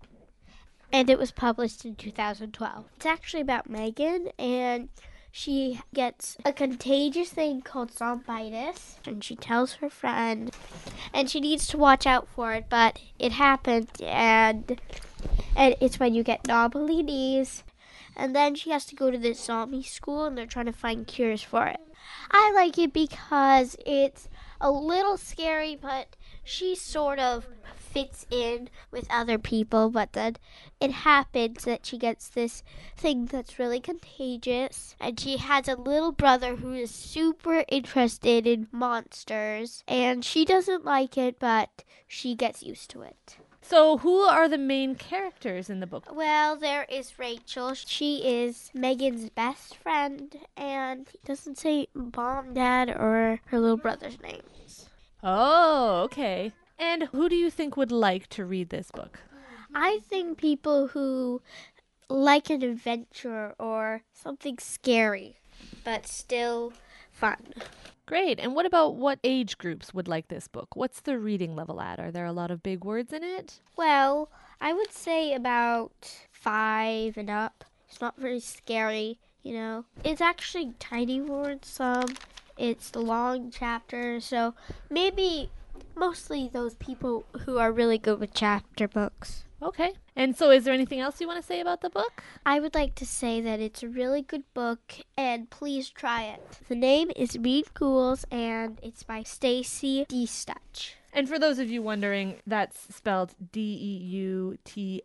and it was published in 2012. It's actually about Megan, and she gets a contagious thing called zombitis, and she tells her friend, and she needs to watch out for it, but it happened, and it's when you get knobbly knees, and then she has to go to this zombie school, and they're trying to find cures for it. I like it because it's a little scary, but she sort of fits in with other people, but then it happens that she gets this thing that's really contagious, and she has a little brother who is super interested in monsters, and she doesn't like it, but she gets used to it. So who are the main characters in the book? Well, there is Rachel. She is Megan's best friend, and it doesn't say mom, dad, or her little brother's names. Oh, okay. And who do you think would like to read this book? I think people who like an adventure or something scary, but still fun. Great. And what about what age groups would like this book? What's the reading level at? Are there a lot of big words in it? Well, I would say about 5 and up. It's not very scary, you know. It's actually tiny words. It's the long chapters, so maybe mostly those people who are really good with chapter books. Okay. And so is there anything else you want to say about the book? I would like to say that it's a really good book, and please try it. The name is Mean Ghouls, and it's by Stacy DeStutch. And for those of you wondering, that's spelled Deutsch.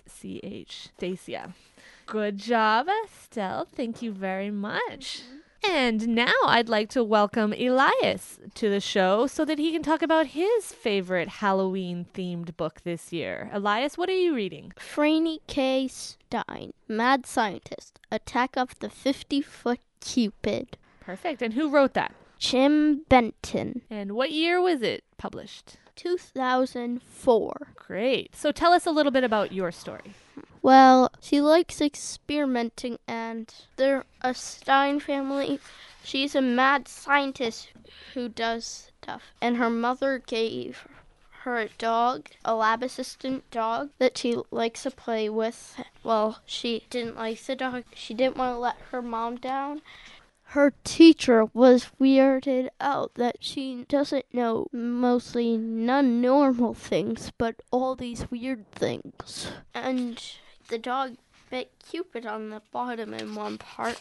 Stacia. Good job, Estelle. Thank you very much. And now I'd like to welcome Elias to the show so that he can talk about his favorite Halloween-themed book this year. Elias, what are you reading? Franny K. Stein, Mad Scientist, Attack of the 50-Foot Cupid. Perfect. And who wrote that? Jim Benton, And what year was it published? 2004. Great. So tell us a little bit about your story. Well, she likes experimenting, and they're a Stein family. She's a mad scientist who does stuff, and her mother gave her a dog, a lab assistant dog, that she likes to play with. Well, she didn't like the dog. She didn't want to let her mom down. Her teacher was weirded out that she doesn't know mostly non-normal things, but all these weird things. And the dog bit Cupid on the bottom in one part,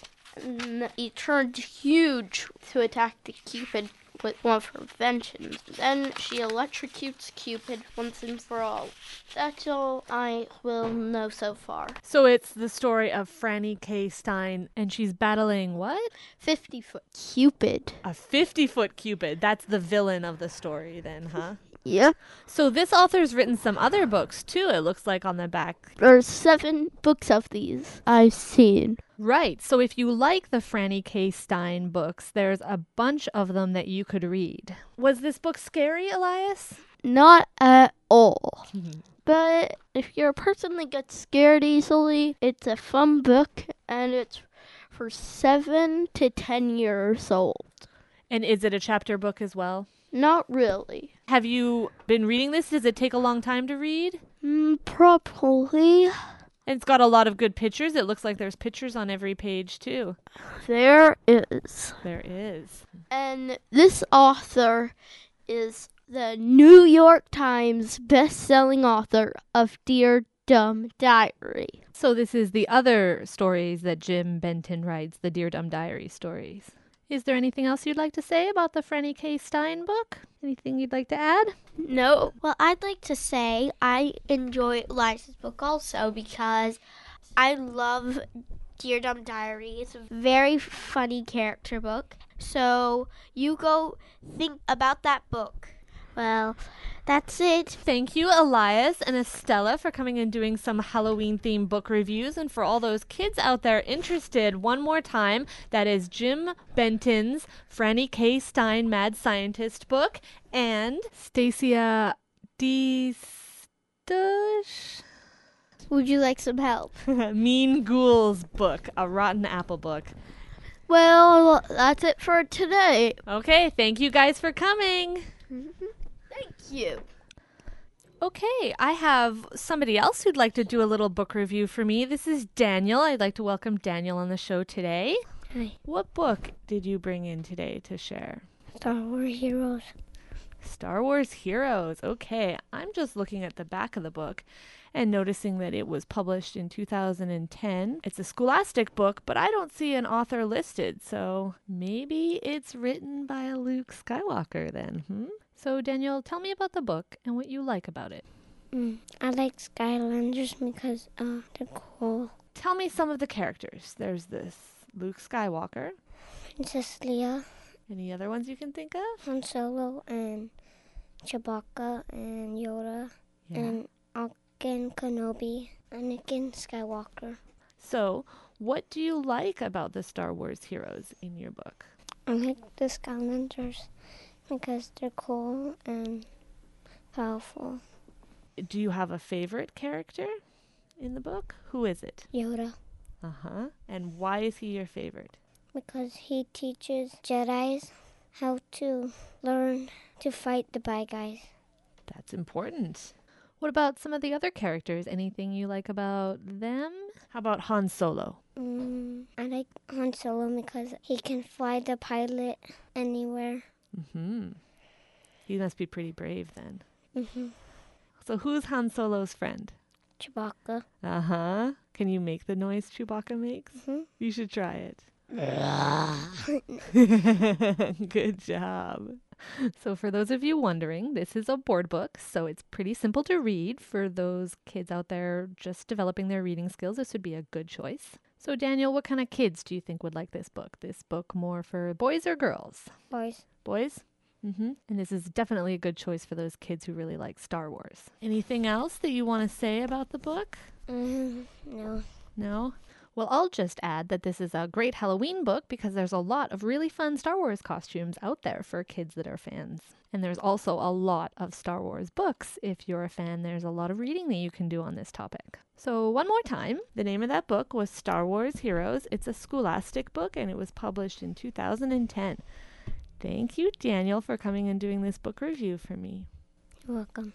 and he turned huge to attack the Cupid with one of her inventions. Then she electrocutes Cupid once and for all. That's all I will know so far. So it's the story of Franny K. Stein, and she's battling what? 50-Foot Cupid. A 50-foot Cupid. That's the villain of the story then, huh? Yep. So this author's written some other books too, it looks like on the back. There's 7 books of these I've seen. Right. So if you like the Franny K. Stein books, there's a bunch of them that you could read. Was this book scary, Elias? Not at all. But if you're a person that gets scared easily, it's a fun book, and it's for 7 to 10 years old. And is it a chapter book as well? Not really. Have you been reading this? Does it take a long time to read? Probably. And it's got a lot of good pictures. It looks like there's pictures on every page too. There is. There is. And this author is the New York Times best-selling author of Dear Dumb Diary. So this is the other stories that Jim Benton writes, the Dear Dumb Diary stories. Is there anything else you'd like to say about the Franny K. Stein book? Anything you'd like to add? No. Well, I'd like to say I enjoy Elias's book also because I love Dear Dumb Diary. It's a very funny character book. So you go think about that book. Well, that's it. Thank you, Elias and Estella, for coming and doing some Halloween-themed book reviews. And for all those kids out there interested, one more time, that is Jim Benton's Franny K. Stein Mad Scientist book and Stacia Stush. Would you like some help? Mean Ghouls book, a rotten apple book. Well, that's it for today. Okay, thank you guys for coming. Thank you. Okay, I have somebody else who'd like to do a little book review for me. This is Daniel. I'd like to welcome Daniel on the show today. Hi. What book did you bring in today to share? Star Wars Heroes. Star Wars Heroes. Okay, I'm just looking at the back of the book and noticing that it was published in 2010. It's a Scholastic book, but I don't see an author listed, so maybe it's written by a Luke Skywalker then, So, Daniel, tell me about the book and what you like about it. I like Skylanders because they're cool. Tell me some of the characters. There's this Luke Skywalker. Princess Leia, Any other ones you can think of? Han Solo, and Chewbacca, and Yoda, and Anakin Kenobi, Anakin Skywalker. So, what do you like about the Star Wars heroes in your book? I like the Skylanders because they're cool and powerful. Do you have a favorite character in the book? Who is it? Yoda, Uh-huh. And why is he your favorite? because he teaches Jedis how to learn to fight the bad guys. That's important. What about some of the other characters? Anything you like about them? How about Han Solo? I like Han Solo because he can fly the pilot anywhere. He must be pretty brave then. Mm-hmm. So who's Han Solo's friend? Chewbacca. Uh-huh. Can you make the noise Chewbacca makes? You should try it. Good job. So for those of you wondering, this is a board book, so it's pretty simple to read. For those kids out there just developing their reading skills, this would be a good choice. So Daniel, what kind of kids do you think would like this book? This book more for boys or girls? Boys. Boys? And this is definitely a good choice for those kids who really like Star Wars. Anything else that you want to say about the book? No. No? Well, I'll just add that this is a great Halloween book because there's a lot of really fun Star Wars costumes out there for kids that are fans. And there's also a lot of Star Wars books. If you're a fan, there's a lot of reading that you can do on this topic. So one more time, the name of that book was Star Wars Heroes. It's a Scholastic book and it was published in 2010. Thank you, Daniel, for coming and doing this book review for me. You're welcome.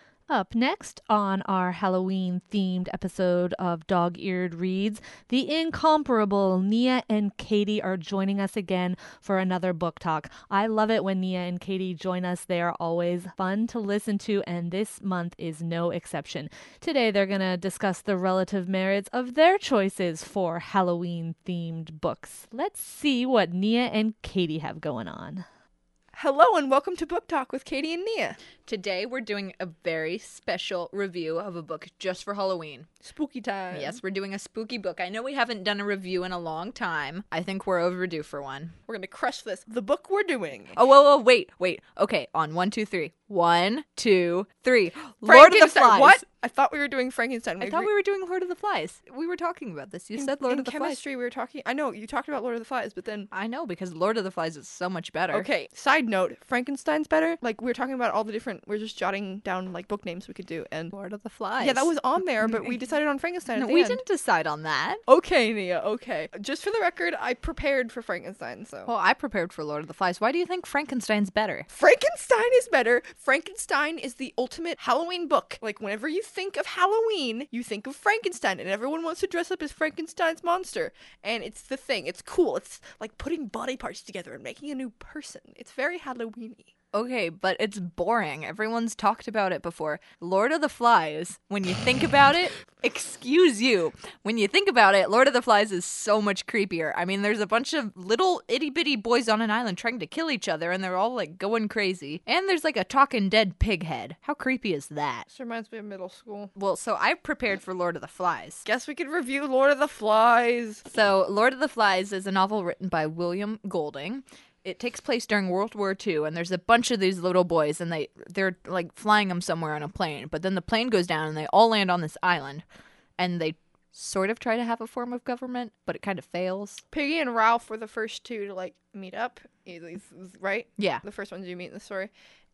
Up next on our Halloween-themed episode of Dog-Eared Reads, the incomparable Nia and Katie are joining us again for another book talk. I love it when Nia and Katie join us. They are always fun to listen to, and this month is no exception. Today, they're going to discuss the relative merits of their choices for Halloween-themed books. Let's see what Nia and Katie have going on. Hello and welcome to Book Talk with Katie and Nia. Today we're doing a very special review of a book just for Halloween. Spooky time. Yes, we're doing a spooky book. I know we haven't done a review in a long time. I think we're overdue for one. We're going to crush this. The book we're doing. Oh, whoa, wait. Okay, on 1, 2, 3. 1, 2, 3. Lord of the Flies. What? I thought we were doing Frankenstein. I thought we were doing Lord of the Flies. We were talking about this. You said Lord of the Flies. In chemistry, we were talking. I know, you talked about Lord of the Flies, but then. I know, because Lord of the Flies is so much better. Okay, side note, Frankenstein's better. Like, we were talking about all the different. We're just jotting down, like, book names we could do. And Lord of the Flies. Yeah, that was on there, but we decided on Frankenstein. No, at the we end. didn't decide on that. Okay, Nia, okay. Just for the record, I prepared for Frankenstein, so. Well, I prepared for Lord of the Flies. Why do you think Frankenstein's better? Frankenstein is better. Frankenstein is the ultimate Halloween book. Like, whenever you think of Halloween, you think of Frankenstein, and everyone wants to dress up as Frankenstein's monster. And it's the thing. It's cool. It's like putting body parts together and making a new person. It's very Halloween-y. Okay, but it's boring. Everyone's talked about it before. Lord of the Flies, when you think about it, excuse you. When you think about it, Lord of the Flies is so much creepier. I mean, there's a bunch of little itty-bitty boys on an island trying to kill each other, and they're all, like, going crazy. And there's, like, a talking dead pig head. How creepy is that? This reminds me of middle school. Well, so I prepared for Lord of the Flies. Guess we could review Lord of the Flies. So, Lord of the Flies is a novel written by William Golding. It takes place during World War II, and there's a bunch of these little boys, and they're like flying them somewhere on a plane. But then the plane goes down, and they all land on this island, and they sort of try to have a form of government, but it kind of fails. Piggy and Ralph were the first two to, like, meet up, right? Yeah. The first ones you meet in the story.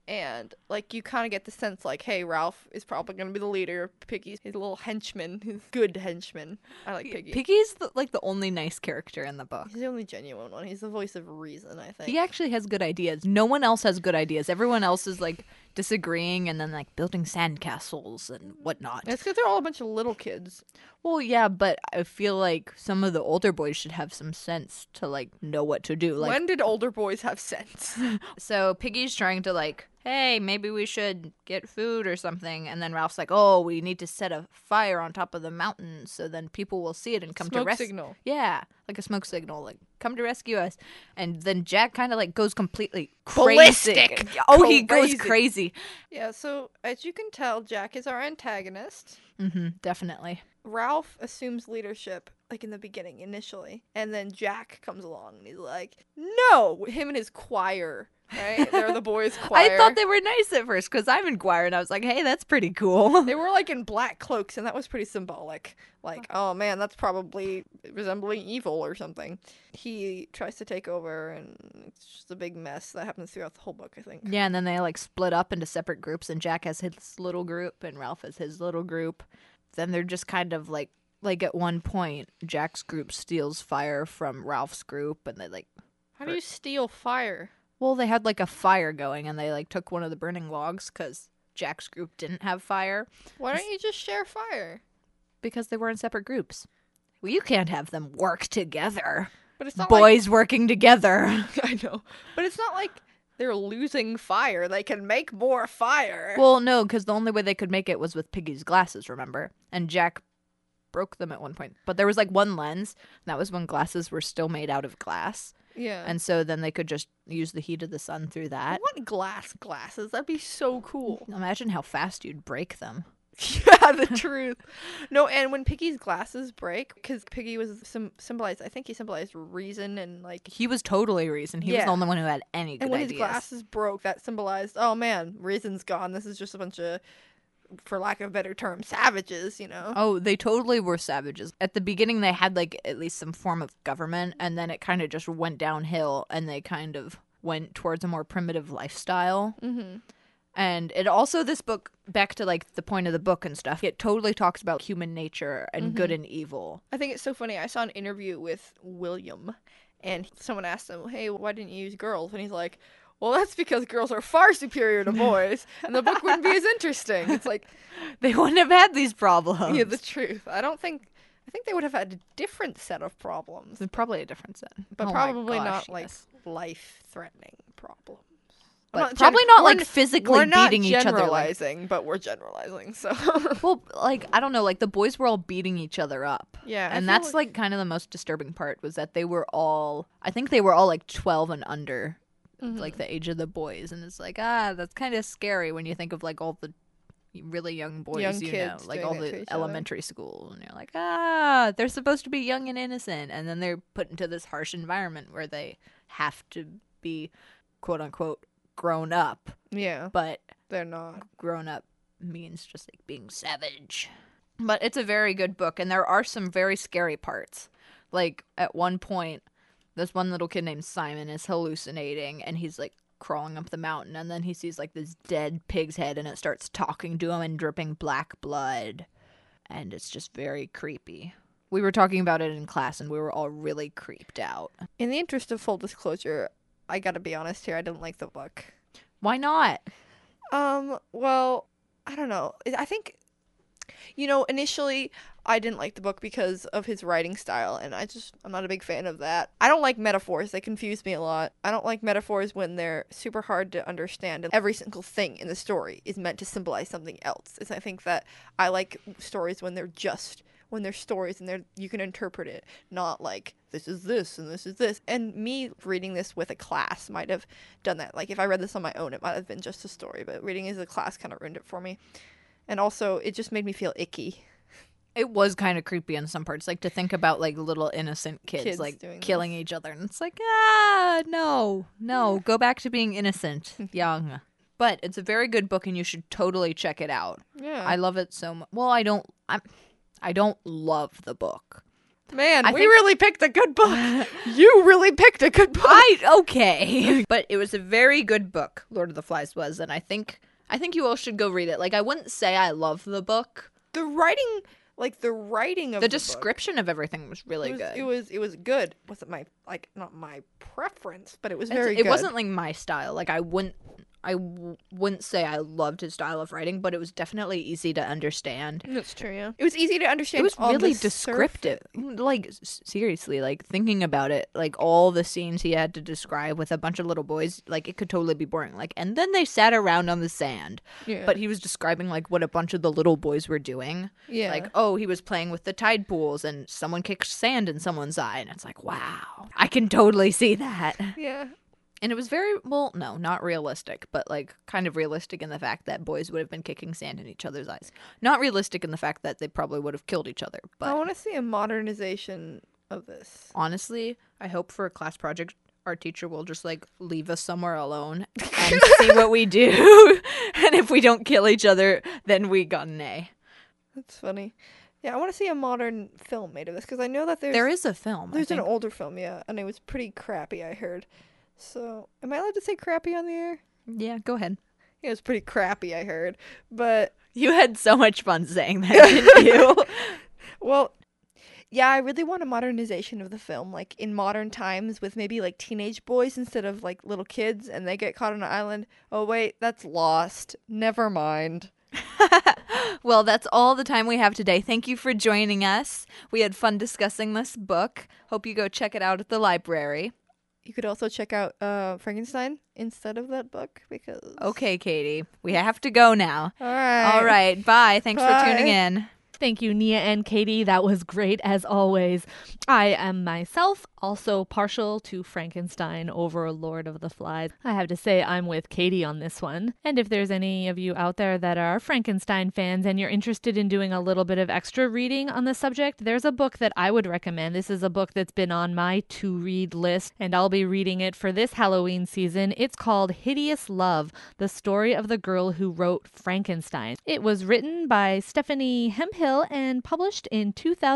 And, like, you kind of get the sense, like, hey, Ralph is probably going to be the leader. Piggy's his little henchman, his good henchman. I like Piggy. Piggy's the only nice character in the book. He's the only genuine one. He's the voice of reason, I think. He actually has good ideas. No one else has good ideas. Everyone else is, like, disagreeing and then, like, building sandcastles and whatnot. It's because they're all a bunch of little kids. Well, yeah, but I feel like some of the older boys should have some sense to, like, know what to do. Like, When did older boys have sense? so Piggy's trying to, like, hey, maybe we should get food or something. And then Ralph's like, oh, we need to set a fire on top of the mountain so then people will see it and come to Smoke rescue. signal. Yeah, like a smoke signal, like, come to rescue us. And then Jack kind of, like, goes completely crazy. Ballistic. Oh, he goes Crazy. crazy. Yeah, so as you can tell, Jack is our antagonist. Mm-hmm, definitely. Ralph assumes leadership, like in the beginning, initially. And then Jack comes along and he's like, no! Him and his choir, right? They're the boys' choir. I thought they were nice at first because I'm in choir and I was like, hey, that's pretty cool. They were like in black cloaks, and that was pretty symbolic. Like, oh man, that's probably resembling evil or something. He tries to take over, and it's just a big mess that happens throughout the whole book, I think. Yeah, and then they, like, split up into separate groups and Jack has his little group and Ralph has his little group. Then they're just kind of like at one point, Jack's group steals fire from Ralph's group and they, like... How do you steal fire? Well, they had, like, a fire going and they, like, took one of the burning logs because Jack's group didn't have fire. Why don't you just share fire? Because they were in separate groups. Well, you can't have them work together. But it's not Boys working together. I know. But it's not like they're losing fire. They can make more fire. Well, no, because the only way they could make it was with Piggy's glasses, remember? And Jack broke them at one point. But there was, like, one lens. And that was when glasses were still made out of glass. Yeah. And so then they could just use the heat of the sun through I that. want glasses. That'd be so cool. Imagine how fast you'd break them. Yeah, the truth. No, and when Piggy's glasses break, because Piggy was symbolized, I think he symbolized reason and, like... He was totally reason. He was Yeah. the only one who had any good And when ideas. his glasses broke, that symbolized, oh man, reason's gone. This is just a bunch of, for lack of a better term, savages, you know? Oh, they totally were savages. At the beginning, they had, like, at least some form of government, and then it kind of just went downhill, and they kind of went towards a more primitive lifestyle. Mm-hmm. And it also, this book, back to, like, the point of the book and stuff, it totally talks about human nature and good and evil. I think it's so funny. I saw an interview with William, and someone asked him, hey, why didn't you use girls? And he's like, well, that's because girls are far superior to boys, and the book wouldn't be as interesting. It's like... They wouldn't have had these problems. Yeah, the truth. I think they would have had a different set of problems. Probably a different set. But Oh my probably gosh, not, like, yes. life-threatening problems. But probably not, like, we're physically not beating each other. Like, generalizing, but we're generalizing, so... well, like, I don't know, like, the boys were all beating each other up. Yeah, I And feel that's, like, kind of the most disturbing part, was that they were all, I think they were all, like, 12 and under, like, the age of the boys. And it's like, that's kind of scary when you think of, like, all the really young boys, Young you know, kids like, doing all that to the each other. elementary school. And you're like, they're supposed to be young and innocent. And then they're put into this harsh environment where they have to be, quote-unquote, grown up. Yeah, But they're not. grown up means just like being savage. But it's a very good book, and there are some very scary parts. Like, at one point, this one little kid named Simon is hallucinating, and he's like crawling up the mountain, and then he sees like this dead pig's head, and it starts talking to him and dripping black blood. And it's just very creepy. We were talking about it in class, and we were all really creeped out. In the interest of full disclosure, I gotta be honest here, I didn't like the book. Why not? Well, I don't know. I think, you know, initially I didn't like the book because of his writing style, and I'm not a big fan of that. I don't like metaphors. They confuse me a lot. I don't like metaphors when they're super hard to understand, and every single thing in the story is meant to symbolize something else. I think that I like stories when they're stories and you can interpret it, not like this is this and this is this. And me reading this with a class might have done that. Like, if I read this on my own, it might have been just a story, but reading as a class kind of ruined it for me. And also, it just made me feel icky. It was kind of creepy in some parts, like to think about like little innocent kids like doing killing this. each other, and it's like, no, go back to being innocent, young. But it's a very good book, and you should totally check it out. Yeah. I love it so much. Well, I don't love the book. Man, I we think- really picked a good book. You really picked a good book. Okay. But it was a very good book, Lord of the Flies was, and I think you all should go read it. Like, I wouldn't say I love the book. The writing of The the book, description of everything was really good. It was good. Wasn't my not my preference, but it was It's- very it good. wasn't like my style. Like, I wouldn't say I loved his style of writing, but it was definitely easy to understand. That's true. Yeah, it was easy to understand. It was on really the descriptive. Like, seriously, like, thinking about it, like, all the scenes he had to describe with a bunch of little boys, like, it could totally be boring. Like, and then they sat around on the sand. Yeah. But he was describing, like, what a bunch of the little boys were doing. Yeah. Like, oh, he was playing with the tide pools and someone kicked sand in someone's eye. And it's like, wow, I can totally see that. Yeah. And it was very, well, no, not realistic, but like kind of realistic in the fact that boys would have been kicking sand in each other's eyes. Not realistic in the fact that they probably would have killed each other. I But want to see a modernization of this. honestly, I hope for a class project, our teacher will just like leave us somewhere alone and see what we do. And if we don't kill each other, then we got an A. That's funny. Yeah, I want to see a modern film made of this because I know that There is a film. I there's an think. older film, yeah, and it was pretty crappy. I heard. So, am I allowed to say crappy on the air? Yeah, go ahead. It was pretty crappy. I heard, but You had so much fun saying that, didn't you? well, yeah, I really want a modernization of the film, like in modern times with maybe like teenage boys instead of like little kids, and they get caught on an island. Oh wait, that's Lost. Never mind. Well, that's all the time we have today. Thank you for joining us. We had fun discussing this book. Hope you go check it out at the library. You could also check out Frankenstein instead of that book because. Okay, Katie. We have to go now. All right. All right. Bye. Thanks for tuning Bye. in. Thank you, Nia and Katie. That was great as always. I am myself also partial to Frankenstein over Lord of the Flies. I have to say I'm with Katie on this one. And if there's any of you out there that are Frankenstein fans and you're interested in doing a little bit of extra reading on the subject, there's a book that I would recommend. This is a book that's been on my to-read list, and I'll be reading it for this Halloween season. It's called Hideous Love, the story of the girl who wrote Frankenstein. It was written by Stephanie Hemphill and published in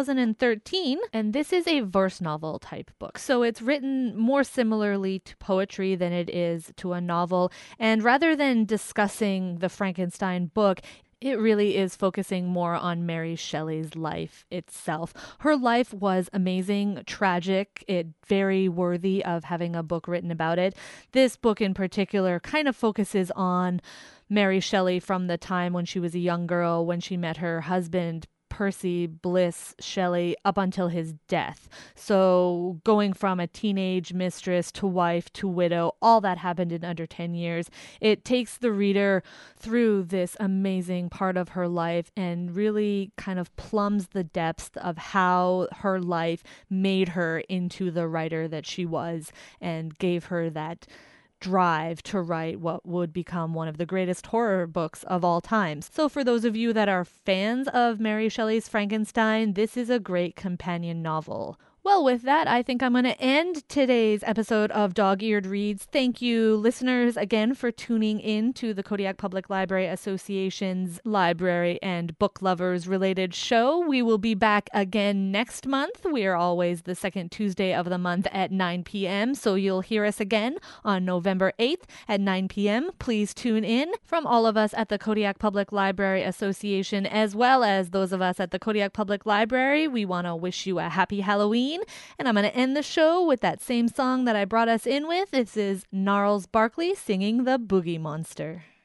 2013, and this is a verse novel type book. So it's written more similarly to poetry than it is to a novel, and rather than discussing the Frankenstein book, it really is focusing more on Mary Shelley's life itself. Her life was amazing, tragic, very worthy of having a book written about it. This book in particular kind of focuses on Mary Shelley from the time when she was a young girl, when she met her husband, Percy Bliss Shelley, up until his death. So going from a teenage mistress to wife to widow, all that happened in under 10 years. It takes the reader through this amazing part of her life and really kind of plumbs the depths of how her life made her into the writer that she was and gave her that drive to write what would become one of the greatest horror books of all times. So for those of you that are fans of Mary Shelley's Frankenstein, this is a great companion novel. Well, with that, I think I'm going to end today's episode of Dog-Eared Reads. Thank you, listeners, again for tuning in to the Kodiak Public Library Association's library and book lovers related show. We will be back again next month. We are always the second Tuesday of the month at 9 p.m., so you'll hear us again on November 8th at 9 p.m. Please tune in. From all of us at the Kodiak Public Library Association, as well as those of us at the Kodiak Public Library, we want to wish you a happy Halloween. And I'm going to end the show with that same song that I brought us in with. This is Gnarls Barkley singing The Boogie Monster.